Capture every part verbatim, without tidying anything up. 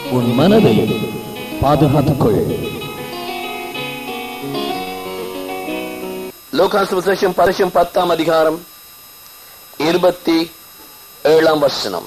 உன் மனதை பாதுகாத்துக்கொள். லூகாஸ் விசேஷம் பரிசம் பத்தாம் அதிகாரம் இருபத்தி ஏழாம் வசனம்.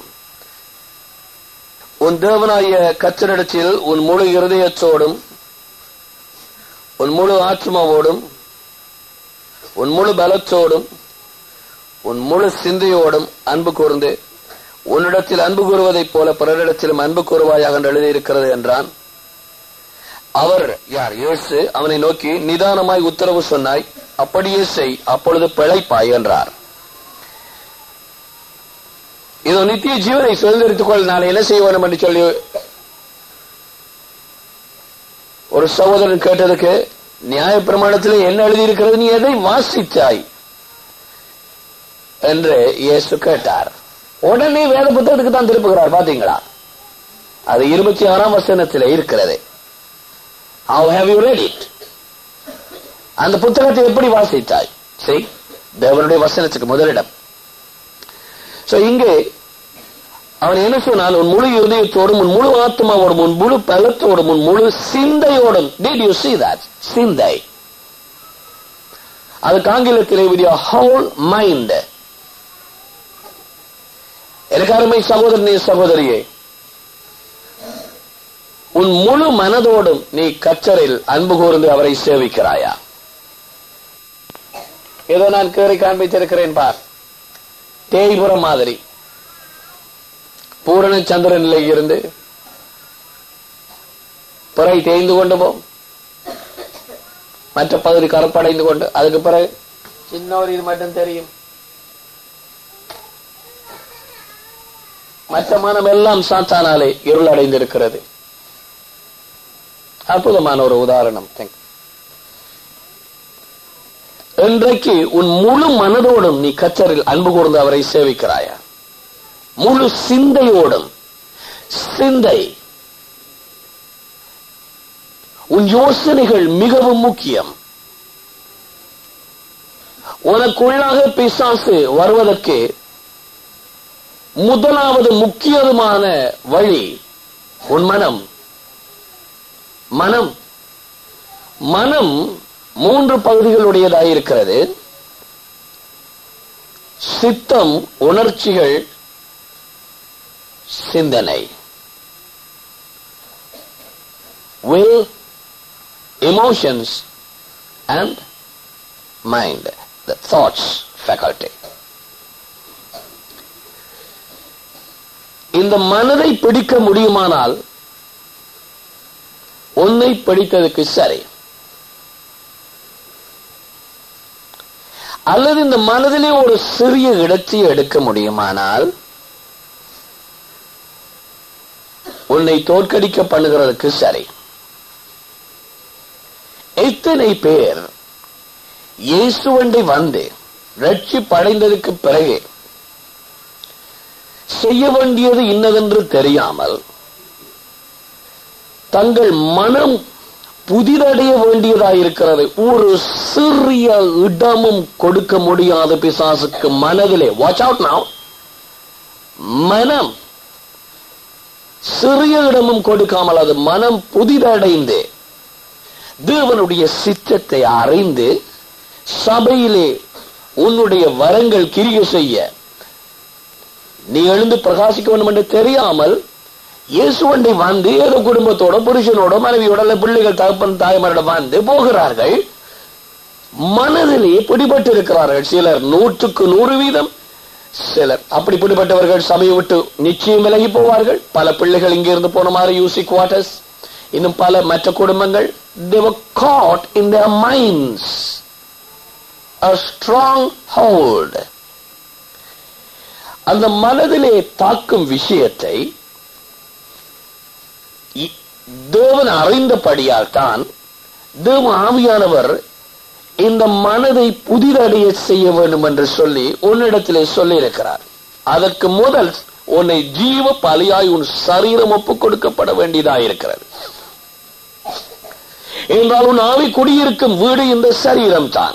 உன் தேவனாய கர்த்தரிடத்தில் உன் முழு இருதயத்தோடும் உன் முழு ஆத்மாவோடும் உன் முழு பலத்தோடும் உன் முழு சிந்தையோடும் அன்பு கூர்ந்து உன்னிடத்தில் அன்பு கூறுவதைப் போல பிறரிடத்திலும் அன்பு கூறுவாயாக என்று எழுதியிருக்கிறது என்றான். அவர் யார்? இயேசு அவனை நோக்கி, நிதானமாய் உத்தரவு சொன்னாய், அப்படியே செய், அப்பொழுது பிழைப்பாய் என்றார். இதோ நித்திய ஜீவனை சுதந்திரித்துக் கொள், நான் என்ன செய்ய வேண்டும் என்று சொல்லி ஒரு சகோதரன் கேட்டதுக்கு, நியாய பிரமாணத்தில் என்ன எழுதியிருக்கிறது, நீ எதை வாசித்தாய் என்று இயேசு கேட்டார். உடனே வேத புத்தகத்துக்கு தான் திருப்புகிறார். பாத்தீங்களா? அது இருபத்தி ஆறாம் வசனத்தில் இருக்கிறது. How have you read it? அந்த புத்தகத்தை எப்படி வாசித்தாய்? சரி, தேவனுடைய வசனத்துக்கு முதலிடம். சோ இங்கே அவன் என்ன சொன்னால், உன் முழு இதயத்தோடும் உன் முழு ஆத்மாவோடும் உன் முழு பலத்தோடும் உன் முழு சிந்தையோடும். Did you see that? சிந்தை. அதுக்கு ஆங்கிலத்திலே with your whole mind. எனக்கு அருமை சகோதரனே சகோதரியே, உன் முழு மனதோடும் நீ கர்த்தரில் அன்பு கூர்ந்து அவரை சேவிக்கிறாயா? ஏதோ நான் கேறி காண்பித்திருக்கிறேன் பார், தேய்புரம் மாதிரி பூரண சந்திரனிலே இருந்து பிறை தேய்ந்து கொண்டு போ, மற்ற பகுதி கருப்படைந்து கொண்டு, அதுக்கு பிறகு சின்ன ஒரு இது மட்டும் தெரியும், மற்ற மனம் எல்லாம் சாத்தானாலே இருளடைந்திருக்கிறது. அற்புதமான ஒரு உதாரணம். இன்றைக்கு உன் முழு மனதோடும் நீ கர்த்தரில் அன்பு கூர்ந்து அவரை சேவிக்கிறாயா? முழு சிந்தையோடும். சிந்தை, உன் யோசனைகள் மிகவும் முக்கியம். உனக்குள்ளாக பிசாசு வருவதற்கு முதலாவது முக்கியமான வழி உன் மனம். மனம் மனம் மூன்று பகுதிகளுடையதாயிருக்கிறது. சித்தம், உணர்ச்சிகள், சிந்தனை. will, emotions and mind, the thoughts faculty. இந்த மனதை பிடிக்க முடியுமானால் உன்னை பிடித்ததுக்கு சரி. அல்லது இந்த மனதிலே ஒரு சிறிய இடத்தை எடுக்க முடியுமானால் உன்னை தோற்கடிக்க பண்ணுகிறதுக்கு சரி. எத்தனை பேர் இயேசுவண்டை வந்து ரட்சிப்படைந்ததுக்கு பிறகு செய்ய வேண்டியது இன்னதென்று தெரியாமல் தங்கள் மனம் புதிதடைய வேண்டியதாயிருக்கிறது. ஒரு சிறிய இடமும் கொடுக்க முடியாத பிசாசுக்கு மனதிலே. Watch out now. மனம் சிறிய இடமும் கொடுக்காமல் அது மனம் புதிதடைந்து தேவனுடைய சித்தத்தை அறிந்து சபையிலே உன்னுடைய வரங்கள் கிரியை செய்ய நீ எழுந்து பிரகாசிக்க வேண்டும் என்று தெரியாமல் இயேசுவண்டை வந்து ஏதோ குடும்பத்தோட புருஷனோட மனைவியோட பிள்ளைகள் தகப்பன் தாய்மாரோட வந்து போகிறார்கள். மனதிலே பிடிபட்டு இருக்கிறார்கள். சிலர் நூற்றுக்கு நூறு வீதம். சிலர் அப்படி பிடிபட்டவர்கள் சபையை விட்டு நிச்சயம் விலகி போவார்கள். பல பிள்ளைகள் இங்கிருந்து போன மாதிரி யூசி குவார்டர்ஸ், இன்னும் பல மற்ற குடும்பங்கள் they were caught in their minds a strong hold. அந்த மனதிலே தாக்கும் விஷயத்தை தேவன் அறிந்தபடியால் தான் தேவ ஆவியானவர் இந்த மனதை புதிதடைய செய்ய வேண்டும் என்று சொல்லி உன்னிடத்திலே சொல்லி இருக்கிறார். அதற்கு முதல் உன்னை ஜீவ பலியாய் உன் சரீரம் ஒப்புக் கொடுக்கப்பட வேண்டியதாயிருக்கிறது. என்றால் உன் ஆவி குடியிருக்கும் வீடு இந்த சரீரம் தான்.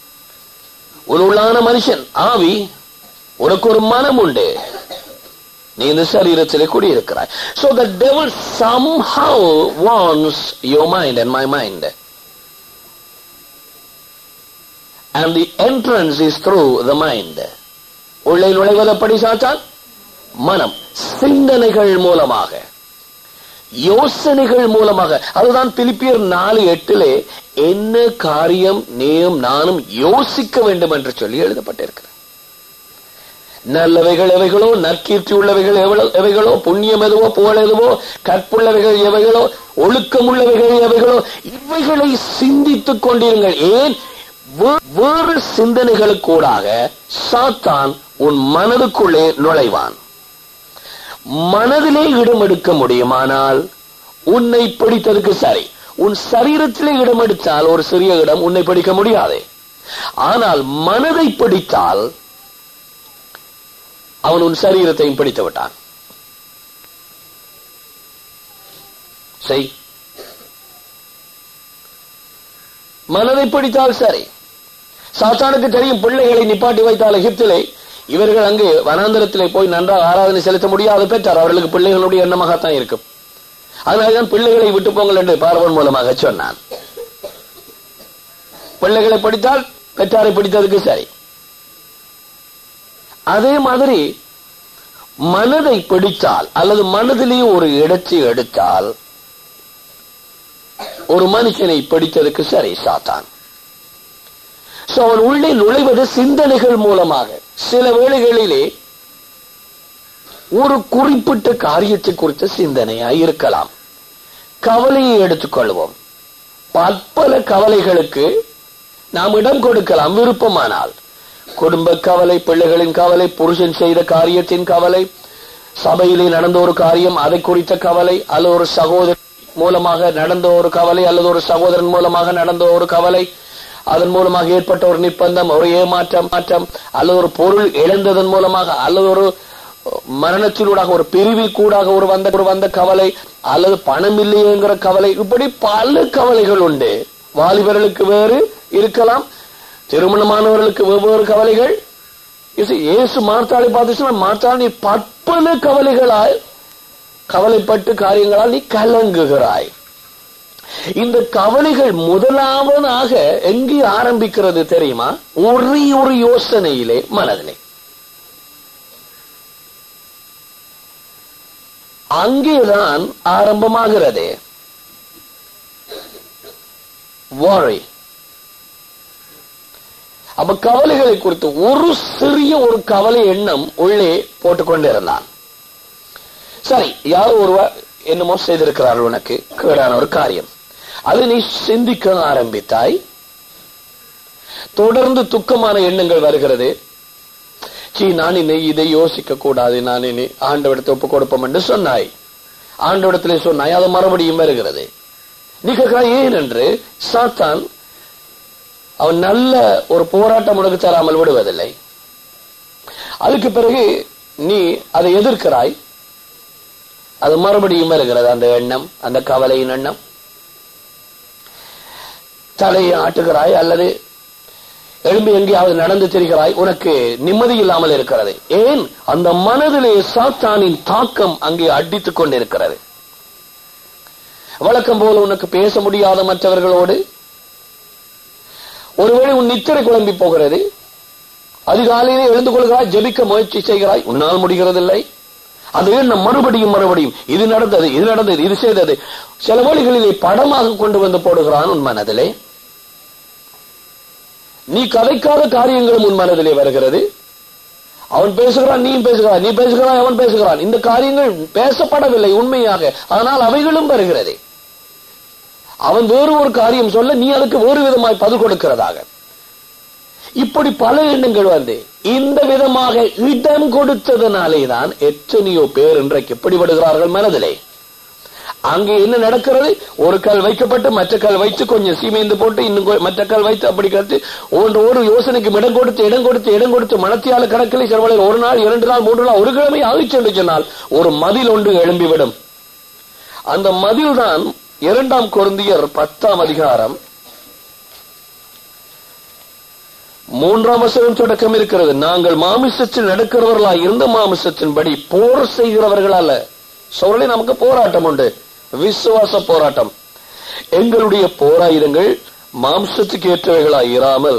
உன் உள்ளான மனுஷன் ஆவி. உனக்கு ஒரு மனம் உண்டு. நீ இந்த சரீரத்திலே குடியிருக்கிறாய். So the devil somehow wants your mind and my mind. And the entrance is through the mind. உள்ளே நுழைவதப்படி சாத்தான் மனம், சிந்தனைகள் மூலமாக, யோசனைகள் மூலமாக. அதுதான் பிலிப்பியர் நாலு எட்டிலே என்ன காரியம் நீயும் நானும் யோசிக்க வேண்டும் என்று சொல்லி எழுதப்பட்டிருக்கிறது. நல்லவைகள் எவைகளோ, நற்கீர்த்தி உள்ளவைகள் எவைகளோ, புண்ணியம் எதுவோ, புகழ் எதுவோ, கற்புள்ளவைகள் எவைகளோ, ஒழுக்கம் உள்ளவைகள் எவைகளோ, இவைகளை சிந்தித்துக் கொண்டிருங்கள். ஏன்? வேறு சிந்தனைகளுக்கூடாக சாத்தான் உன் மனதுக்குள்ளே நுழைவான். மனதிலே இடம் எடுக்க முடியுமானால் உன்னை பிடித்ததுக்கு சரி. உன் சரீரத்திலே இடம் எடுத்தால் ஒரு சிறிய இடம் உன்னை பிடிக்க முடியாது. ஆனால் மனதை பிடித்தால் அவன் உன் சரீரத்தையும் பிடித்து விட்டான். செய். மனதை பிடித்தால் சரி. சாத்தானுக்கு தெரியும், பிள்ளைகளை நிப்பாட்டி வைத்தால் எகிப்திலே இவர்கள் அங்கு வனாந்தரத்திலே போய் நன்றாக ஆராதனை செலுத்த முடியாது பெற்றார். அவர்களுக்கு பிள்ளைகளுடைய எண்ணமாகத்தான் இருக்கும். அதனால்தான் பிள்ளைகளை விட்டு போங்கள் என்று பார்வன் மூலமாக சொன்னான். பிள்ளைகளை பிடித்தால் பெற்றாரை பிடித்ததுக்கு சரி. அதே மாதிரி மனதை பிடித்தால் அல்லது மனதிலே ஒரு இடத்தை எடுத்தால் ஒரு மனுஷனை பிடித்ததுக்கு சரி சாத்தான். அவன் உள்ளே நுழைவது சிந்தனைகள் மூலமாக. சில வேளைகளிலே ஒரு குறிப்பிட்ட காரியத்தை குறித்த சிந்தனையாய் இருக்கலாம். கவலையை எடுத்துக்கொள்வோம். பற்பல கவலைகளுக்கு நாம் இடம் கொடுக்கலாம் விருப்பமானால். குடும்ப கவலை, பிள்ளைகளின் கவலை, புருஷன் செய்த காரியத்தின் கவலை, சபையிலே நடந்த ஒரு காரியம் அதை குறித்த கவலை, அல்லது ஒரு சகோதரன் மூலமாக நடந்த ஒரு கவலை, அல்லது ஒரு சகோதரன் மூலமாக நடந்த ஒரு கவலை, அதன் மூலமாக ஏற்பட்ட ஒரு நிர்பந்தம், ஒரு ஏமாற்றம் மாற்றம், அல்லது ஒரு பொருள் இழந்ததன் மூலமாக, அல்லது ஒரு மரணத்தினூடாக, ஒரு பிரிவில் கூடாக ஒரு வந்த ஒரு வந்த கவலை, அல்லது பணம் இல்லையேங்கிற கவலை. இப்படி பல கவலைகள் உண்டு. வாலிபர்களுக்கு வேறு இருக்கலாம், திருமணமானவர்களுக்கு வெவ்வேறு கவலைகள். இயேசு மார்த்தாளை பார்த்து, மார்த்தாள் நீ பற்பல கவலைகளால் கவலைப்பட்டு காரியங்களால் நீ கலங்குகிறாய். இந்த கவலைகள் முதலாவதாக எங்கே ஆரம்பிக்கிறது தெரியுமா? ஒரே ஒரு யோசனையிலே, மனதிலே. அங்கேதான் ஆரம்பமாகிறது. worry. அப்ப கவலைகளை குறித்து ஒரு சிறிய ஒரு கவலை எண்ணம் உள்ளே போட்டுக்கொண்டிருந்தான். சரி, யாரோ ஒருவர் என்னமோ செய்திருக்கிறார்கள் உனக்கு கேடான ஒரு காரியம். அது நீ சிந்திக்க ஆரம்பித்தாய். தொடர்ந்து துக்கமான எண்ணங்கள் வருகிறது. சீ, நான் இனி இதை யோசிக்க கூடாது, நான் இனி ஆண்டவரிடத்தை ஒப்பு கொடுப்போம் என்று சொன்னாய். ஆண்டவரிடத்திலே சொன்னாய், அது மறுபடியும் வருகிறது. நீ கேட்கிறாய் ஏன் என்று. சாத்தான் அவன் நல்ல ஒரு போராட்டம் உனக்கு தராமல் விடுவதில்லை. அதுக்கு பிறகு நீ அதை எதிர்க்கிறாய். அது மறுபடியும் வருகிறது அந்த எண்ணம், அந்த கவலையின் எண்ணம். தலையை ஆட்டுகிறாய் அல்லது எழும்பி எங்கேயாவது நடந்து திரிகிறாய். உனக்கு நிம்மதி இல்லாமல் இருக்கிறது. ஏன்? அந்த மனதிலே சாத்தானின் தாக்கம் அங்கே அடித்துக் கொண்டிருக்கிறது. வழக்கம் போல உனக்கு பேச முடியாத மற்றவர்களோடு, ஒருவேளை உன் நித்திரை குழம்பி போகிறது. அதிகாலையிலே எழுந்து கொள்கிறாய், ஜெபிக்க முயற்சி செய்கிறாய், உன்னால் முடிகிறதில்லை. அது எண்ணம் மறுபடியும் மறுபடியும் இது நடந்தது, இது நடந்தது, இது செய்தது. சில வழிகளிலே படமாக கொண்டு வந்து போடுகிறான் உன் மனதிலே. நீ கதைக்காத காரியங்களும் உன் மனதிலே வருகிறது. அவன் பேசுகிறான், நீ பேசுகிறான், நீ பேசுகிறான், அவன் பேசுகிறான். இந்த காரியங்கள் பேசப்படவில்லை உண்மையாக, ஆனால் அவைகளும் வருகிறது. அவன் வேறு ஒரு காரியம் சொல்ல, நீ அதுக்கு வேறு விதமாய் பதில் கொடுக்கிறதாக. இப்படி பல எண்ணங்கள் வந்து இந்த விதமாக இடம் கொடுத்ததனாலே தான் எத்தனையோ பேர் இன்றைக்கு பிடிபடுகிறார்கள் மனதிலே. அங்கே என்ன நடக்கிறது? ஒரு கல் வைக்கப்பட்டு மற்ற கல் வைத்து கொஞ்சம் சீமைந்து போட்டு இன்னும் மற்ற கல் வைத்து அப்படி கருத்து ஒன்று ஒரு யோசனைக்கு இடம் கொடுத்து இடம் கொடுத்து இடம் கொடுத்து மனத்தியால கணக்கில் சில ஒரு நாள் இரண்டு நாள் மூன்று நாள் ஒரு கிழமை ஆகிச்சு என்று சொன்னால் ஒரு மதில் ஒன்று எழும்பிவிடும். அந்த மதில் தான் இரண்டாம் கொரிந்தியர் பத்தாம் அதிகாரம் மூன்றாம் வசனம் தொடக்கம் இருக்கிறது. நாங்கள் மாமிசத்தில் நடக்கிறவர்களாய் இருந்த மாமிசத்தின்படி போர் செய்கிறவர்கள் அல்ல. சொல்லி நமக்கு போராட்டம் உண்டு, விசுவாச போராட்டம். எங்களுடைய போராயுதங்கள் மாம்சத்துக்கு ஏற்றவைகளாய் இராமல்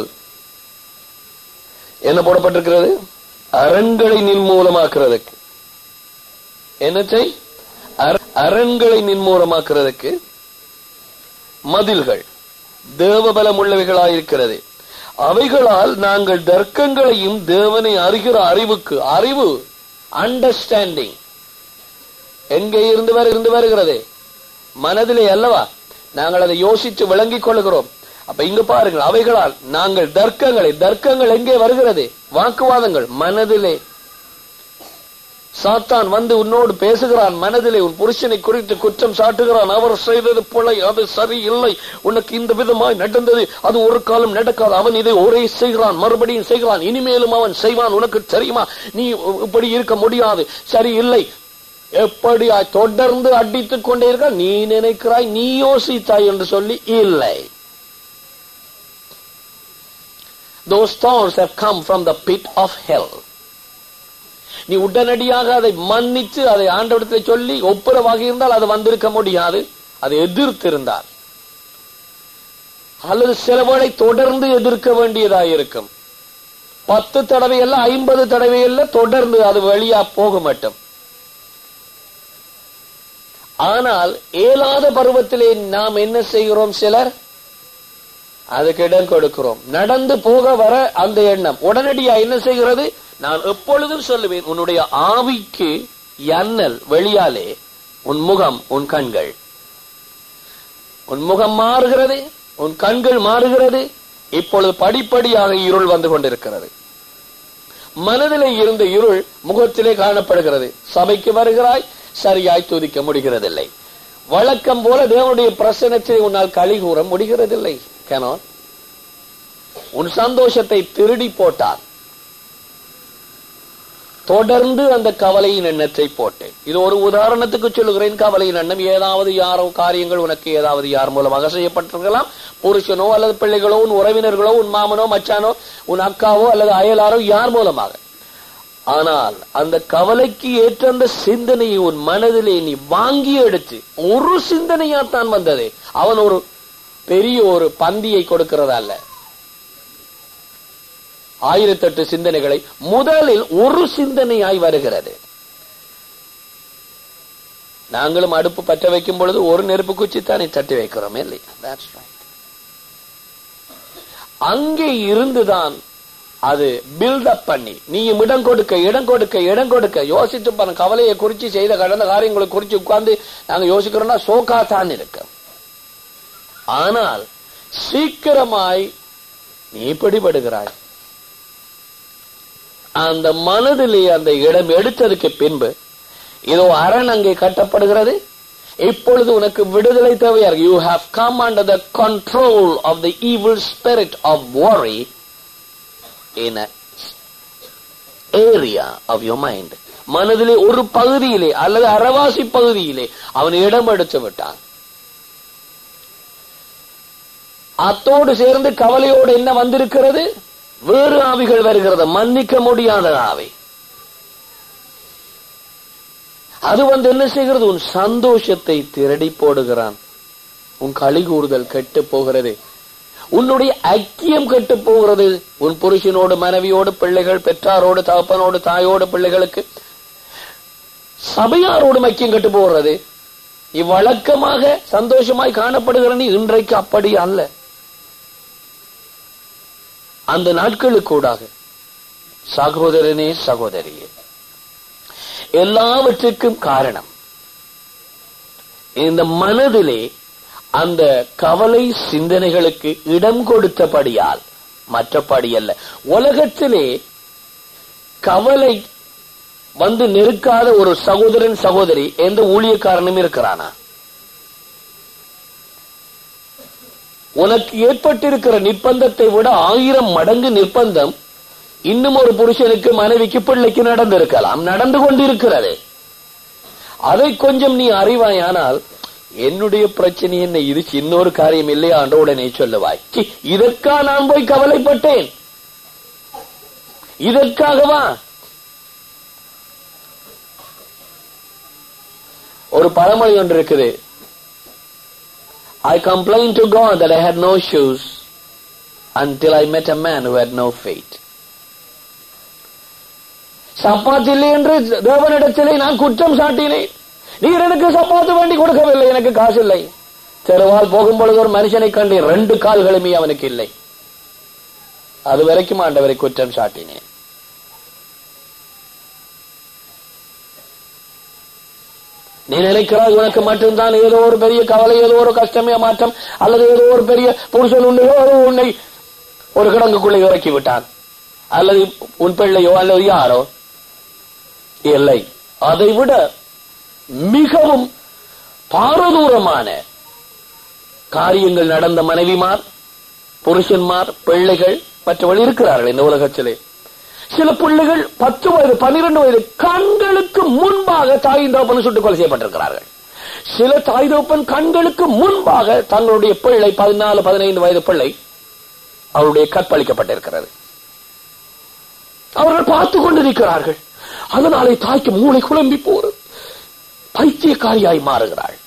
என்ன போடப்பட்டிருக்கிறது? அரண்களை நிர்மூலமாக்குறதுக்கு. என்னத்தை? அரண்களை நிர்மூலமாக்குறதுக்கு மதில்கள் தேவபலம் உள்ளவைகளாயிருக்கிறது. அவைகளால் நாங்கள் தர்க்கங்களையும் தேவனை அறிகிற அறிவுக்கு, அறிவு அண்டர்ஸ்டாண்டிங் எங்கே இருந்து வர இருந்து வருகிறது? மனதிலே அல்லவா? நாங்கள் அதை யோசித்து விளங்கிக் கொள்கிறோம். அப்ப இங்க பாருங்கள், அவைகளால் நாங்கள் தர்க்கங்களை, தர்க்கங்கள் எங்கே வருகிறது? வாக்குவாதங்கள் மனதிலே. சாத்தான் வந்து உன்னோடு பேசுகிறான் மனதிலே, உன் புருஷனை குறித்து குற்றம் சாட்டுகிறான். அவர் செய்தது பிழை, அது சரி இல்லை, உனக்கு இந்த விதமாய் நடந்தது, அது ஒரு காலம் நடக்காது, அவன் இதை ஒரே செய்கிறான், மறுபடியும் செய்கிறான், இனிமேலும் அவன் செய்வான், உனக்கு தெரியுமா, நீ இப்படி இருக்க முடியாது, சரி இல்லை, எப்படியா தொடர்ந்து அடித்துக் கொண்டே இருக்க. நீ நினைக்கிறாய், நீ யோசித்தாய் என்று சொல்லி இல்லை. Those thorns have come from the pit of hell. நீ உடனடியாக அதை மன்னித்து அதை ஆண்டவரிடத்தில் சொல்லி ஒப்புரவாகி இருந்தால் அது வந்திருக்க முடியாது. அதை எதிர்த்திருந்தால் அல்லது சிலவளை தொடர்ந்து எதிர்க்க வேண்டியதாக இருக்கும். பத்து தடவை அல்ல, ஐம்பது தடவை அல்ல, தொடர்ந்து அது வழியா போக மாட்டோம். ஆனால் ஏலாத பருவத்திலே நாம் என்ன செய்கிறோம்? சிலர் அதுக்கு இடம் கொடுக்கிறோம். நடந்து போக வர அந்த எண்ணம் உடனடியா என்ன செய்கிறது? நான் எப்பொழுதும் சொல்லுவேன், உன்னுடைய ஆவிக்கு எண்ணல் வெளியாலே உன் முகம், உன் கண்கள், உன் முகம் மாறுகிறது, உன் கண்கள் மாறுகிறது. இப்பொழுது படிப்படியாக இருள் வந்து கொண்டிருக்கிறது. மனதிலே இருந்த இருள் முகத்திலே காணப்படுகிறது. சபைக்கு வருகிறாய், சரியாய் துதிக்க முடிகிறதில்லை. வழக்கம் போல தேவனுடைய பிரசன்னத்தை உன்னால் களி கூற முடிகிறதில்லை. கேனான் உன் சந்தோஷத்தை திருடி போட்டார். தொடர்ந்து அந்த கவலையின் எண்ணத்தை போட்டேன். இது ஒரு உதாரணத்துக்கு சொல்லுகிறேன். கவலையின் எண்ணம் ஏதாவது யாரோ காரியங்கள் உனக்கு ஏதாவது யார் மூலமாக செய்யப்பட்டிருக்கலாம். புருஷனோ அல்லது பிள்ளைகளோ, உன் உறவினர்களோ, உன் மாமனோ மச்சானோ, உன் அக்காவோ அல்லது அயலாரோ, யார் மூலமாக. ஆனால் அந்த கவலைக்கு ஏற்ற அந்த சிந்தனையை உன் மனதிலே நீ வாங்கி எடுத்து, ஒரு சிந்தனையாத்தான் வந்தது. அவன் ஒரு பெரிய ஒரு பந்தியை கொடுக்கிறதா அல்ல, ஆயிரத்தெட்டு சிந்தனைகளை முதலில் ஒரு சிந்தனையாய் வருகிறது. நாங்களும் அடுப்பு பற்ற வைக்கும் பொழுது ஒரு நெருப்பு குச்சித்தானே தட்டி வைக்கிறோம் இல்லையா? That's right. அங்கே இருந்துதான் அது பில்டப் பண்ணி நீயும் இடம் கொடுக்க இடம் கொடுக்க இடம் கொடுக்க யோசித்து பாருங்க. கவலையை குறிச்சு செய்த கடந்த காரியங்களை குறிச்சு உட்கார்ந்து நாங்க யோசிக்கிறோம்னா சோகா தான் இருக்கு. ஆனால் சீக்கிரமாய் நீ பிடிபடுகிறாய். அந்த மனதிலே அந்த இடம் எடுத்ததுக்கு பின்பு இதோ அரண் அங்கே கட்டப்படுகிறது. இப்பொழுது உனக்கு விடுதலை தேவையா? You have come under the control of the evil spirit of worry in an area of your mind. மனதிலே ஒரு பகுதியிலே அல்லது அரவாசி பகுதியிலே அவன் இடம் எடுத்து விட்டான். அத்தோடு சேர்ந்து கவலையோடு என்ன வந்திருக்கிறது? வேறு ஆவிகள் வருகிறது, மன்னிக்க முடியாத ஆவி. அது வந்து என்ன செய்கிறது? உன் சந்தோஷத்தை திருடி போடுகிறான். உன் களி கூறுதல் கெட்டு போகிறது. உன்னுடைய ஐக்கியம் கெட்டு போகிறது. உன் புருஷனோடு, மனைவியோடு, பிள்ளைகள், பெற்றாரோடு, தகப்பனோடு, தாயோடு, பிள்ளைகளுக்கு, சபையாரோடு ஐக்கியம் கெட்டு போகிறது. இவ்வழக்கமாக சந்தோஷமாய் காணப்படுகிறது. இன்றைக்கு அப்படி அல்ல. அந்த நாட்களுக்கூடாக சகோதரனே, சகோதரியே, எல்லாவற்றுக்கும் காரணம் இந்த மனதிலே அந்த கவலை சிந்தனைகளுக்கு இடம் கொடுத்தபடியால், மற்றபடி அல்ல. உலகத்திலே கவலை வந்து நெருக்காத ஒரு சகோதரன், சகோதரி எந்த ஊழியக்காரனும் இருக்கிறானா? உனக்கு ஏற்பட்டிருக்கிற நிர்பந்தத்தை விட ஆயிரம் மடங்கு நிர்பந்தம் இன்னும் ஒரு புருஷனுக்கு, மனைவிக்கு, பிள்ளைக்கு நடந்திருக்கலாம், நடந்து கொண்டிருக்கிறது. அதை கொஞ்சம் நீ அறிவாயானால், என்னுடைய பிரச்சனை என்ன, இது இன்னொரு காரியம் இல்லையா என்று உடனே சொல்லுவாய். இதற்கா நான் போய் கவலைப்பட்டேன், இதற்காகவா? ஒரு பழமொழி ஒன்று இருக்குது. I complained to God that I had no shoes until I met a man who had no feet. சப்பாத்து இல்லை என்று தேவனிடத்திலே நான் குற்றம் சாட்டினேன். நீர் எனக்கு சப்பாத்து வேண்டி கொடுக்கவில்லை, எனக்கு காசு இல்லை. தெருவால் போகும்பொழுது ஒரு மனுஷனை கண்டு ரெண்டு கால்களுமே அவனுக்கு இல்லை. அது வரைக்கும் ஆண்டவரை குற்றம் சாட்டினேன். நீ நினைக்கிறாய் உனக்கு மட்டும்தான் ஏதோ ஒரு பெரிய கவலை, ஏதோ ஒரு கஷ்டமே மாற்றம், அல்லது ஏதோ ஒரு பெரிய புருஷன் உன்னையோ உன்னை ஒரு கிடங்குக்குள்ளே இறக்கி விட்டான், அல்லது உன் பிள்ளையோ அல்லது யாரோ. இல்லை, அதை விட மிகவும் பாரதூரமான காரியங்கள் நடந்த மனைவிமார், புருஷன்மார், பிள்ளைகள் மற்றவர்கள் இருக்கிறார்கள் இந்த உலகத்திலே. சில பிள்ளைகள் பத்து வயது பன்னிரண்டு வயது கண்களுக்கு முன்பாக தாய் தகப்பன் சுட்டுக் கொலை செய்யப்பட்டிருக்கிறார்கள். சில தாய் தகப்பன் கண்களுக்கு முன்பாக தங்களுடைய பிள்ளை பதினாலு பதினைந்து வயது பிள்ளை அவருடைய கற்பழிக்கப்பட்டிருக்கிறது. அவர்கள் பார்த்துக் கொண்டிருக்கிறார்கள். அதனாலே தாய்க்கு மூளை குழம்பி போறது, பைத்தியக்காரியாய் மாறுகிறாள்.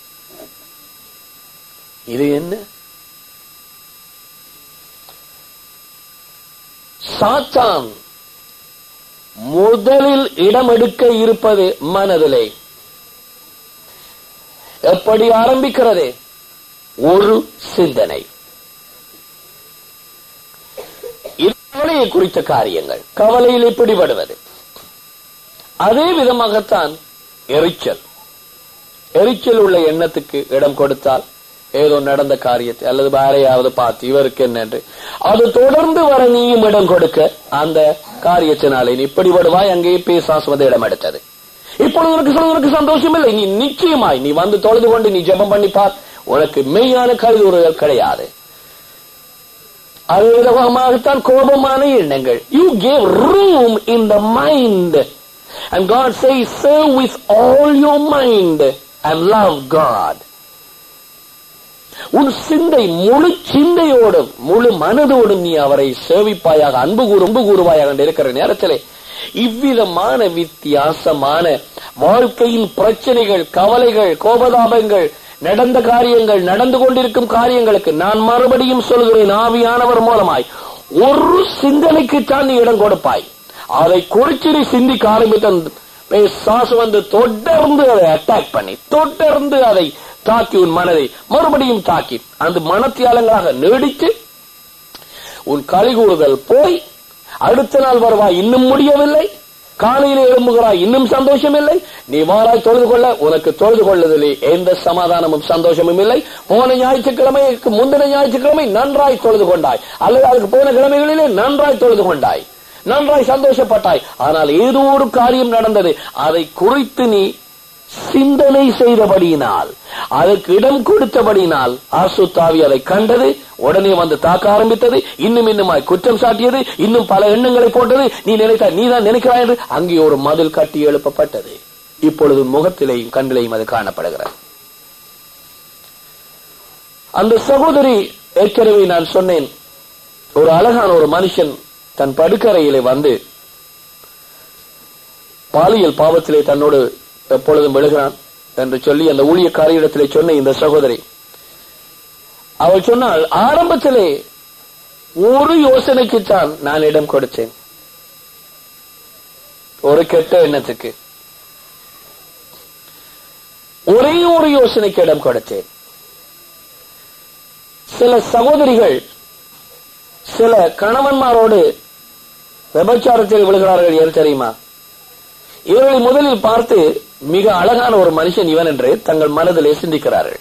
இது என்ன? சாத்தான் முதலில் இடம் எடுக்க இருப்பது மனதிலே. எப்படி ஆரம்பிக்கிறது? ஒரு சிந்தனை. கவலையை குறித்த காரியங்கள், கவலையில் பிடிபடுவது. அதே விதமாகத்தான் எரிச்சல். எரிச்சல் உள்ள எண்ணத்துக்கு இடம் கொடுத்தால் ஏதோ நடந்த காரியத்தை அல்லது வேறையாவது பார்த்து இவருக்கு என்ன, அது தொடர்ந்து வர நீயும் இடம் கொடுக்க அந்த காரியத்தினாலே நீ பிடிபடுவாய். அங்கே பேசாசுவது இடம் எடுத்தது. இப்பொழுது உனக்கு உனக்கு சந்தோஷம் இல்லை. நீ நிச்சயமாய் நீ வந்து தொழுது கொண்டு நீ ஜெபம் பண்ணி பார், உனக்கு மெய்யான கருதுரைகள் கிடையாது. அது விதமாகத்தான் கோபமான எண்ணங்கள். You gave room in the mind, and God says serve with all your mind and love God. உன் சிந்தை முழு சிந்தையோடும் முழு மனதோடும் நீ அவரை சேவிப்பாயாக, அன்பு கூறு அன்பு கூறுவாயாக இருக்கிற நேரத்திலே இவ்விதமான வித்தியாசமான வாழ்க்கையின் பிரச்சனைகள், கவலைகள், கோபதாபங்கள், நடந்த காரியங்கள், நடந்து கொண்டிருக்கும் காரியங்களுக்கு நான் மறுபடியும் சொல்கிறேன், ஆவியானவர் மூலமாய் ஒரு சிந்தனைக்கு தான் நீ இடம் கொடுப்பாய். அதை குறித்து நீ சிந்திக்க ஆரம்பித்த சாசு வந்து தொடர்ந்து அதை அட்டாக் பண்ணி தொடர்ந்து அதை தாக்கி உன் மனதை மறுபடியும் தாக்கி அந்த மனத்தியாலங்களாக நீடித்து உன் கலிகூறுதல் போய் அடுத்த நாள் வருவாய், இன்னும் முடியவில்லை. காலையில் எழும்புகிறாய், இன்னும் சந்தோஷம் இல்லை. நீ வாராய் தொழுது கொள்ள, உனக்கு தொழுது கொள்வதிலே எந்த சமாதானமும் சந்தோஷமும் இல்லை. போன ஞாயிற்றுக்கிழமைக்கு முந்தின ஞாயிற்றுக்கிழமை நன்றாய் தொழுது கொண்டாய், அல்லது அதுக்கு போன கிழமைகளிலே நன்றாய் தொழுது கொண்டாய், நன்றாய் சந்தோஷப்பட்டாய். ஆனால் ஏதோ ஒரு காரியம் நடந்தது, அதை குறித்து நீ சிந்தனை செய்தபடியினால், அதற்கு இடம் கொடுத்தபடியினால் ஆசுத்தாவி அதை கண்டது, உடனே வந்து தாக்க ஆரம்பித்தது, இன்னும் இன்னுமாய் குற்றம் சாட்டியது, இன்னும் பல எண்ணங்களை போட்டது. நீ நினைத்த நீதான் நினைக்கிறாய் என்று அங்கே ஒரு மதில் கட்டி எழுப்பப்பட்டது. இப்பொழுது முகத்திலேயும் கண்ணிலையும் அது காணப்படுகிறது. அந்த சகோதரி, ஏற்கனவே நான் சொன்னேன், ஒரு அழகான ஒரு மனுஷன் தன் படுக்கறையிலே வந்து பாலியல் பாவத்திலே தன்னோடு எப்பொழுதும் விழுகிறான் என்று சொல்லி அந்த ஊழியக்காரியிடத்திலே சொன்ன இந்த சகோதரி, அவள் சொன்னால், ஆரம்பத்திலே ஒரு யோசனைக்குத்தான் நான் இடம் கொடுத்தேன், ஒரு கெட்ட எண்ணத்துக்கு ஒரே ஒரு யோசனைக்கு இடம் கொடுத்தேன். சில சகோதரிகள் சில கணவன்மாரோடு விபச்சாரத்தில் விழுகிறார்கள். ஏன் தெரியுமா? இவர்களை முதலில் பார்த்து மிக அழகான ஒரு மனுஷன் இவன் என்று தங்கள் மனதிலே சிந்திக்கிறார்கள்.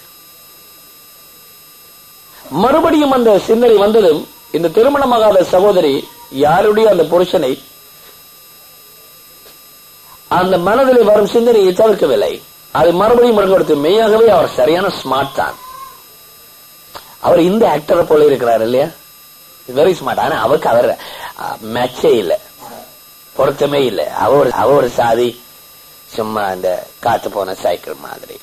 மறுபடியும் அந்த சிந்தனை வந்ததும் இந்த திருமணமாகாத சகோதரி யாருடைய அந்த புருஷனை அந்த மனதிலே வரும் சிந்தனையை தவிர்க்கவில்லை. அது மறுபடியும் கொடுத்து, மெய்யாகவே அவர் சரியான ஸ்மார்ட் தான். அவர் இந்த ஆக்டரை போல இருக்கிறார் இல்லையா, வெரி ஸ்மார்ட். ஆனா அவருக்கு அவர் மேட்சே இல்லை, பொருத்தமே இல்லை. அவர் அவர் சாதி சும்மா அந்த காத்து போன சைக்கிள் மாதிரி.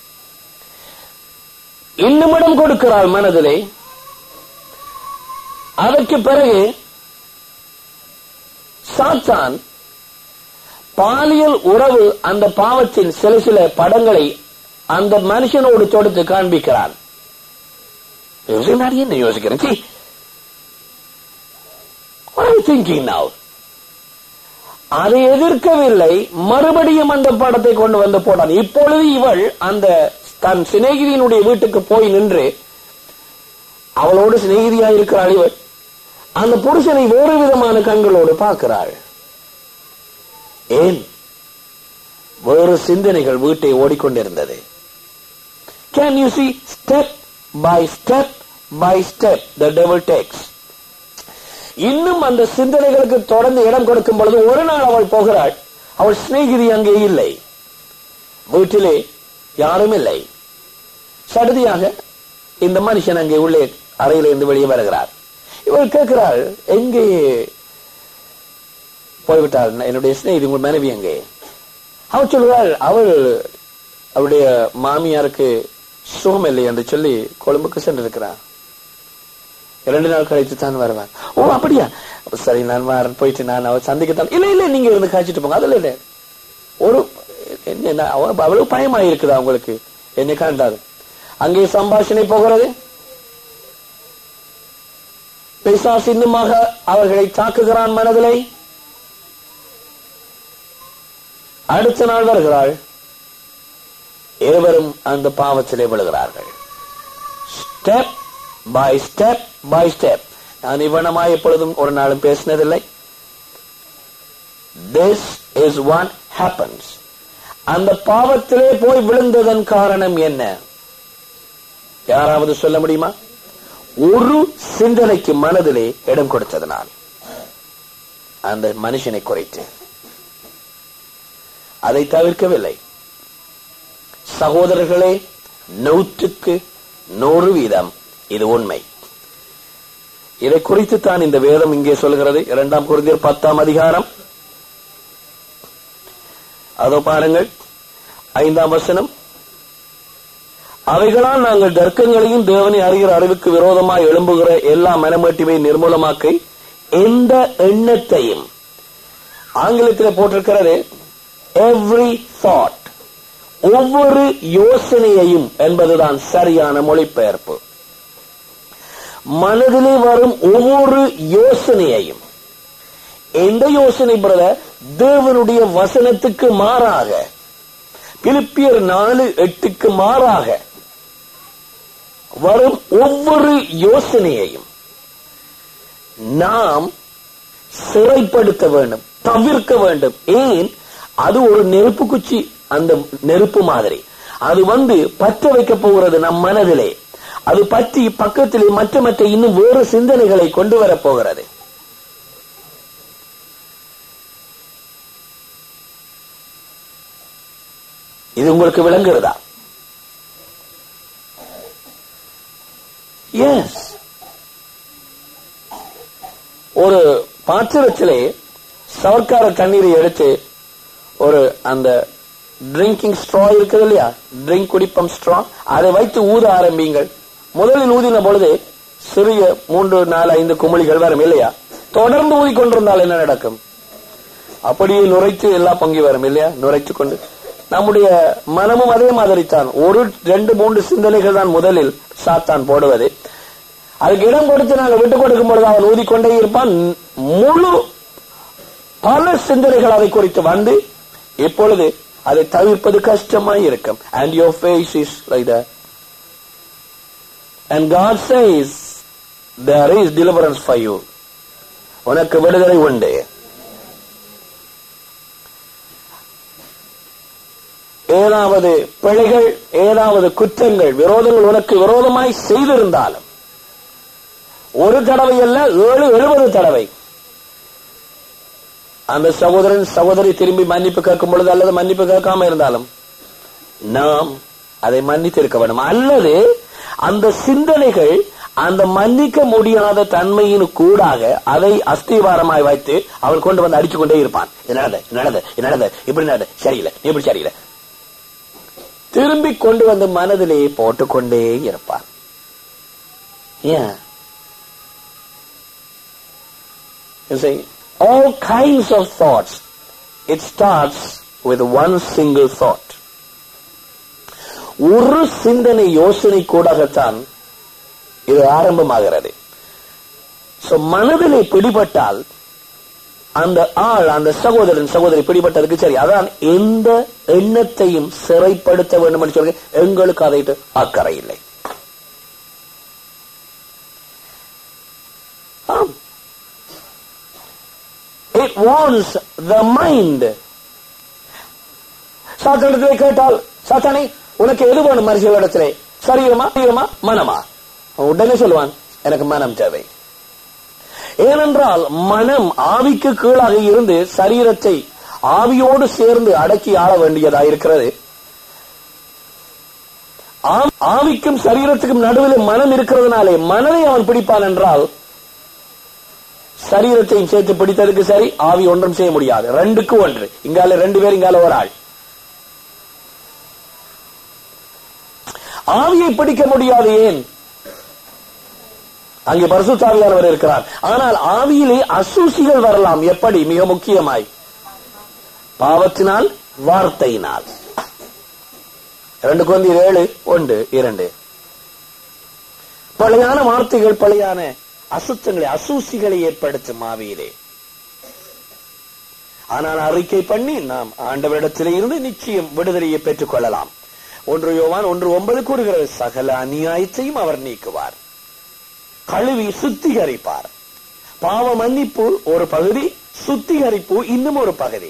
இன்னும் இடம் கொடுக்கிறார் மனதிலே. அதற்கு பிறகு சாத்தான் பாலியல் உறவு அந்த பாவத்தின் சில சில படங்களை அந்த மனுஷனோடு தொடுத்து காண்பிக்கிறான். என்ன யோசிக்கிறேன், அதை எதிர்க்கவில்லை, மறுபடியும் அந்த படத்தை கொண்டு வந்து போட்டான். இப்பொழுது இவள் அந்த தன் சிநேகிதியினுடைய வீட்டுக்கு போய் நின்று அவளோடு சிநேகிதியாக இருக்கிறாள். இவள் அந்த புருஷனை வேறு விதமான கண்களோடு பார்க்கிறாள். ஏன்? வேறு சிந்தனைகள் வீட்டை ஓடிக்கொண்டிருந்தது. Can you see? Step by step by step the devil takes. இன்னும் அந்த சிந்தனைகளுக்கு தொடர்ந்து இடம் கொடுக்கும் பொழுது ஒரு நாள் அவள் போகிறாள். அவள் சிநேகிதி அங்கே இல்லை, வீட்டிலே யாரும் இல்லை. சடுதியாக இந்த மனுஷன் அங்கே உள்ளே அறையிலிருந்து வெளியே வருகிறார். இவள் கேட்கிறாள், எங்கே போய்விட்டாள் என்னுடைய சிநேகிதி, உங்கள் மனைவி எங்கே? அவள் சொல்கிறாள், அவள் அவளுடைய மாமியாருக்கு சுகம் இல்லை என்று சொல்லி கொழும்புக்கு சென்றிருக்கிறார். இரண்டு நாள் கழித்து தான் வருவார். ஓ அப்படியா, சரி நான் வரேன், போயிட்டு நான் அவள் சந்திக்கத்தான். இல்ல இல்ல நீங்க இருந்து காய்ச்சிட்டு போங்க. அதுல இல்ல ஒரு அவ்வளவு பயமா இருக்குதா உங்களுக்கு என்னை காண்டாது. அங்கே சம்பாஷணை போகிறது. பிசாசு இன்னுமாக அவர்களை தாக்குகிறான் மனதிலே. அடுத்த நாள் வருகிறாள், இருவரும் அந்த பாவத்திலே விழுகிறார்கள். Step by step by step. நான் இவனமாய் எப்பொழுதும் ஒரு நாளும் பேசினதில்லை. This is what happens. அந்த பாவத்திலே போய் விழுந்ததன் காரணம் என்ன? யாராவது சொல்ல முடியுமா? ஒரு சிந்தனைக்கு மனதிலே இடம் கொடுத்ததனால், அந்த மனுஷனை குறைத்து அதை தவிர்க்கவில்லை. சகோதரர்களே, நூற்றுக்கு நூறு வீதம் இது உண்மை. இதை குறித்து தான் இந்த வேதம் இங்கே சொல்கிறது. இரண்டாம் கொரிந்தியர் பத்தாம் அதிகாரம், அதோ பாருங்கள், ஐந்தாம் வசனம். அவைகளால் நாங்கள் தர்க்கங்களையும் தேவனை அறிகிற அறிவுக்கு விரோதமாய் எழும்புகிற எல்லா மனமேட்டிமை நிர்மூலமாக்கி எந்த எண்ணத்தையும், ஆங்கிலத்தில் போட்டிருக்கிறது every thought, ஒவ்வொரு யோசனையையும் என்பதுதான் சரியான மொழிபெயர்ப்பு. மனதிலே வரும் ஒவ்வொரு யோசனையையும், எந்த யோசனை பிரதர்? தேவனுடைய வசனத்துக்கு மாறாக, பிலிப்பியர் நாலு எட்டுக்கு மாறாக வரும் ஒவ்வொரு யோசனையையும் நாம் சிறைப்படுத்த வேண்டும், தவிர்க்க வேண்டும். ஏன்? அது ஒரு நெருப்பு குச்சி, அந்த நெருப்பு மாதிரி அது வந்து பற்ற வைக்க போகிறது நம் மனதிலே. அது பற்றி பக்கத்திலே மற்ற மற்ற இன்னும் வேறு சிந்தனைகளை கொண்டு வரப் போகிறது. இது உங்களுக்கு விளங்குகிறதா? எஸ். ஒரு பாத்திரத்திலே சவர்க்கார தண்ணீரை எடுத்து ஒரு அந்த ட்ரிங்கிங் ஸ்ட்ரா இருக்குது இல்லையா, ட்ரிங்க் குடிப்பம் ஸ்ட்ரா, அதை வைத்து ஊத ஆரம்பிங்கள். முதலில் ஊதின பொழுது சிறிய மூன்று நாலு ஐந்து குமிழிகள் வரும் இல்லையா? தொடர்ந்து ஊதிக்கொண்டிருந்தால் என்ன நடக்கும்? அப்படியே நுரைத்து எல்லா பங்கி வரும் இல்லையா? நுரைத்து கொண்டு நம்முடைய மனமும் அதே மாதிரி தான். ஒரு ரெண்டு மூன்று சிந்தனைகள் தான் முதலில் சாத்தான் போடுவது. அதுக்கு இடம் கொடுத்து நாங்கள் விட்டுக் கொடுக்கும் பொழுது அவன் ஊதிக்கொண்டே இருப்பான். முழு பல சிந்தனைகள் அதை குறித்து வந்து இப்பொழுது அதை தவிர்ப்பது கஷ்டமாய் இருக்கும். And your face is like that. And God says there is deliverance for you. உனக்கு விடுதலை உண்டு. ஏதாவது பிழைகள், ஏதாவது குற்றங்கள், விரோதங்கள் உனக்கு விரோதமாய் செய்திருந்தாலும், ஒரு தடவை அல்ல, ஏழு எழுபது தடவை அந்த சகோதரன் சகோதரி திரும்பி மன்னிப்பு கேட்கும் பொழுது அல்லது மன்னிப்பு கேட்காம இருந்தாலும் நாம் அதை மன்னித்திருக்க வேண்டும். அல்லது அந்த சிந்தனைகள் அந்த மன்னிக்க முடியாத தன்மையின் கூடாக அதை அஸ்திவாரமாய் வைத்து அவன் கொண்டு வந்து அடிச்சு கொண்டே இருப்பான். இது நடந்த நடந்த நடந்த இப்படி நடந்த சரியில்லை, இப்படி சரியில்லை, திரும்பி கொண்டு வந்து மனதிலேயே போட்டுக்கொண்டே இருப்பான். ஏன் all kinds of thoughts. It starts with one single thought. ஒரு சிந்தனை யோசனை கூடத்தான் இது ஆரம்பமாகிறது. சோ மனதிலே பிடிபட்டால் அந்த ஆள், அந்த சகோதரன் சகோதரி பிடிபட்டதுக்கு சரி, அதான் எந்த எண்ணத்தையும் சிறைப்படுத்த வேண்டும் என்று சொல்ல எங்களுக்கு அதை அக்கறை இல்லை. It wants the mind. சாத்தானிடத்திலே கேட்டால், சாத்தானே உனக்கு எது வேணும் மனுஷன் இடத்திலே, சரீரமா சரீரமா மனமா? உடனே சொல்லுவான், எனக்கு மனம் தேவை. ஏனென்றால் மனம் ஆவிக்கு கீழாக இருந்து சரீரத்தை ஆவியோடு சேர்ந்து அடக்கி ஆள வேண்டியதாக இருக்கிறது. ஆவிக்கும் சரீரத்துக்கும் நடுவில் மனம் இருக்கிறதுனாலே மனதை அவன் பிடிப்பான் என்றால் சரீரத்தையும் சேர்த்து பிடித்ததுக்கு சரி, ஆவி ஒன்றும் செய்ய முடியாது. ரெண்டுக்கு ஒன்று, இங்கால ரெண்டு பேர், இங்கால ஒரு ஆள். ஆவியை பிடிக்க முடியாது. ஏன்? அங்கே பரிசுத்த ஆவியானவர் இருக்கிறார். ஆனால் ஆவியிலே அசூசிகள் வரலாம். எப்படி? மிக முக்கியமாய் பாவத்தினால், வார்த்தையினால். இரண்டு கொரிந்தியர் ஏழு ஒன்று இரண்டு. பழையான வார்த்தைகள் பழையான அசுத்தங்களை, அசூசிகளை ஏற்படுத்தும் ஆவியிலே. ஆனால் அறிக்கை பண்ணி நாம் ஆண்டவரிடத்திலே இருந்து நிச்சயம் விடுதலையை பெற்றுக் கொள்ளலாம். ஒன்று யோவான் ஒன்று ஒன்பது கூறுகிறது, சகல அநியாயத்தையும் அவர் நீக்குவார், கழுவி சுத்திகரிப்பார். பாவ மன்னிப்பு ஒரு பகுதி, சுத்திகரிப்பு இன்னும் ஒரு பகுதி.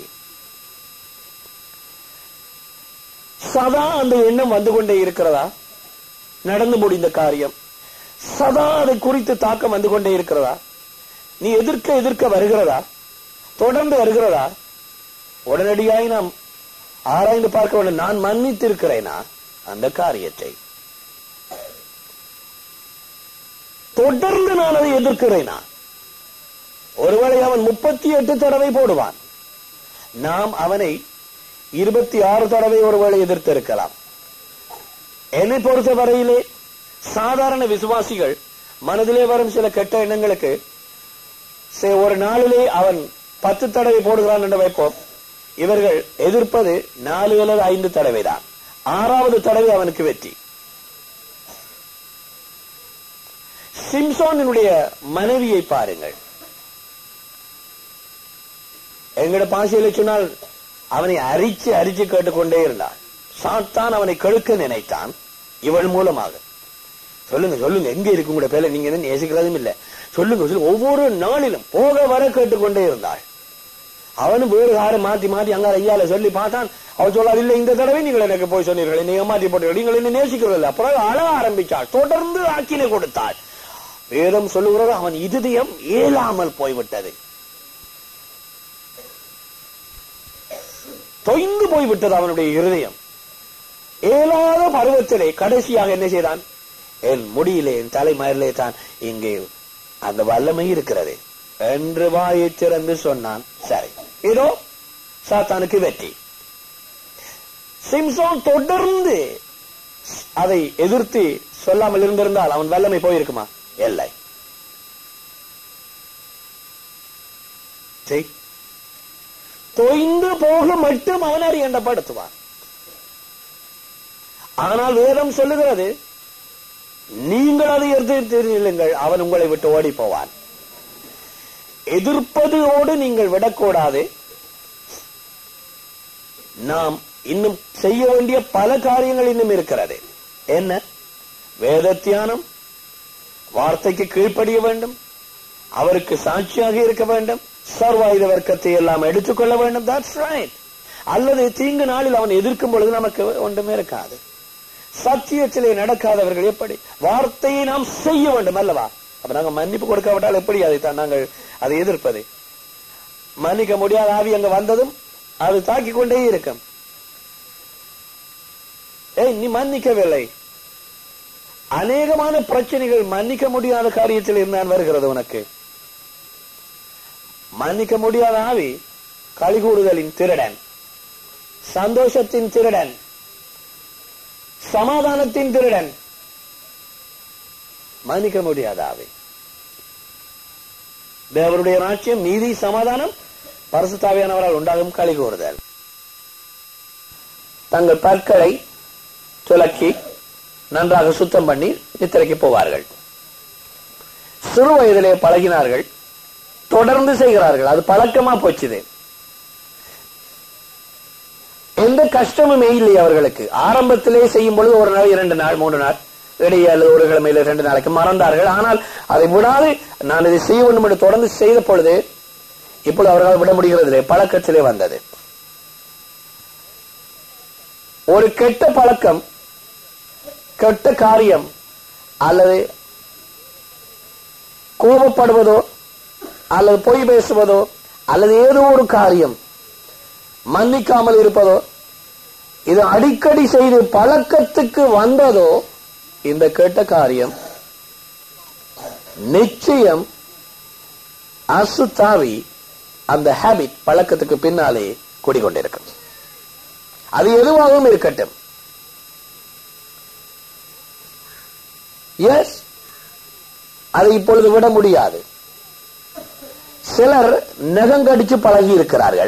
சதா அந்த எண்ணம் வந்து கொண்டே இருக்கிறதா? நடந்து முடிந்த காரியம் சதா அதை குறித்து தாக்கம் வந்து கொண்டே இருக்கிறதா? நீ எதிர்க்க எதிர்க்க வருகிறதா? தொடர்ந்து வருகிறதா? உடனடியாய் நாம் ஆராய்ந்து பார்க்க வேண்டும். நான் மன்னித்திருக்கிறேனா அந்த காரியத்தை? தொடர்ந்து நான் அதை எதிர்க்கிறேனா? ஒருவேளை அவன் முப்பத்தி எட்டு தடவை போடுவான், நாம் அவனை இருபத்தி ஆறு தடவை ஒருவேளை எதிர்த்திருக்கலாம். என்னை பொறுத்த வரையிலே சாதாரண விசுவாசிகள் மனதிலே வரும் சில கெட்ட எண்ணங்களுக்கு ஒரு நாளிலே அவன் பத்து தடவை போடுகிறான் என்று வைப்போம். இவர்கள் எதிர்ப்பது நாலு அல்லது ஐந்து தடவை தான். ஆறாவது தடவை அவனுக்கு வெற்றி. சிம்சோனுடைய மனைவியை பாருங்கள். எங்கட பாசையில சொன்னால் அவனை அரிச்சு அரிச்சு கேட்டுக்கொண்டே இருந்தான். சாத்தான் அவனை கெடுக்க நினைத்தான் இவள் மூலமாக. சொல்லுங்க சொல்லுங்க, எங்க இருக்கு உங்களோட பேரை, நீங்க என்ன நேசிக்கிறதும் இல்ல, சொல்லுங்க சொல்லுங்க. ஒவ்வொரு நாளிலும் போக வர கேட்டுக்கொண்டே இருந்தாள். அவனும் வேறு யாரும் மாத்தி மாத்தி அங்க ஐயால சொல்லி பார்த்தான். அவன் சொல்லாது, இல்ல இந்த தடவை நீங்கள் எனக்கு போய் சொன்னீர்கள், நீங்க மாற்றி போட்டீர்கள், நீங்கள் என்ன நேசிக்கிறதில்லை. அப்புறம் அழ ஆரம்பிச்சாள், தொடர்ந்து ஆக்கினை கொடுத்தாள். வேதம் சொல்லுகிறது அவன் இருதயம் ஏலாமல் போய்விட்டது, தொய்ந்து போய்விட்டது அவனுடைய இருதயம். ஏலாத பருவத்திலே கடைசியாக என்ன செய்தான்? என் முடியிலே, என் தலைமயிலே தான் இங்கே அந்த வல்லமை இருக்கிறது என்று வாயை திறந்து சொன்னான். சரி, இதோ சாத்தானுக்கு வெற்றி. சிம்சோன் தொடர்ந்து அதை எதிர்த்து சொல்லாமல் இருந்திருந்தால் அவன் வல்லமை போயிருக்குமா? இல்லை. தொய்ந்து போக மட்டும் அவன் அறியண்டப்படுத்துவான். ஆனால் வேதம் சொல்லுகிறது, நீங்கள் அதை எதிர்த்து அவன் உங்களை விட்டு ஓடி போவான். எதிர்ப்பதோடு நீங்கள் விடக்கூடாது. நாம் இன்னும் செய்ய வேண்டிய பல காரியங்கள் இன்னும் இருக்கிறது. என்ன? வேத தியானம், வார்த்தைக்கு கீழ்ப்படிய வேண்டும், அவருக்கு சாட்சியாக இருக்க வேண்டும், சர்வாயுத வர்க்கத்தை எல்லாம் எடுத்துக்கொள்ள வேண்டும். That's right. அல்லது தீங்கு நாளில் அவன் எதிர்க்கும் பொழுது நமக்கு ஒன்றுமே இருக்காது. சத்தியத்திலே நடக்காதவர்கள் எப்படி? வார்த்தையை நாம் செய்ய வேண்டும் அல்லவா? அப்ப நாங்க மன்னிப்பு கொடுக்காவிட்டால் எப்படி அதைத்தான் நாங்கள் அதை எதிர்ப்பது? மன்னிக்க முடியாத ஆவி அங்க வந்ததும் அது தாக்கிக் கொண்டே இருக்கும். ஏய், நீ மன்னிக்கவில்லை. அநேகமான பிரச்சனைகள் மன்னிக்க முடியாத காரியத்தில் இருந்தான் வருகிறது உனக்கு. மன்னிக்க முடியாத ஆவி களிகூடுதலின் திருடன், சந்தோஷத்தின் திருடன், சமாதானத்தின் திருடன். மன்னிக்க முடியாத ஆவி. தேவனுடைய ராஜ்யம் நீதி சமாதானம் பரிசுத்த ஆவியானவரால் உண்டாகும் களி கூறுதல். தங்கள் பற்களை துலக்கி நன்றாக சுத்தம் பண்ணி நித்திரைக்கு போவார்கள். சிறு வயதிலே பழகினார்கள், தொடர்ந்து செய்கிறார்கள், அது பழக்கமா போச்சுது. எந்த கஷ்டமுமே இல்லை அவர்களுக்கு. ஆரம்பத்திலே செய்யும் பொழுது ஒரு நாள், இரண்டு நாள், மூன்று நாள், இடையே அல்லது ஒரு கிழமையில ரெண்டு நாளைக்கு மறந்தார்கள். ஆனால் அதை விடாது நான் இதை செய்ய வேண்டும் என்று தொடர்ந்து செய்த பொழுது இப்பொழுது அவர்களால் விட முடிகிறதில்லை, பழக்கத்திலே வந்தது. ஒரு கெட்ட பழக்கம், கெட்ட காரியம் அல்லது கோபப்படுவதோ அல்லது பொய் பேசுவதோ அல்லது ஏதோ ஒரு காரியம் மன்னிக்காமல் இருப்பதோ, இது அடிக்கடி செய்து பழக்கத்துக்கு வந்ததோ, இந்த கெட்ட காரியம் நிச்சயம் அசுத்தாவி அந்த ஹேபிட் பழக்கத்துக்கு பின்னாலே கூடிக்கொண்டிருக்கும். அது எதுவாகவும் இருக்கட்டும். எஸ், அதை இப்பொழுது விட முடியாது. சிலர் நகங்கடிச்சு பழகி இருக்கிறார்கள்.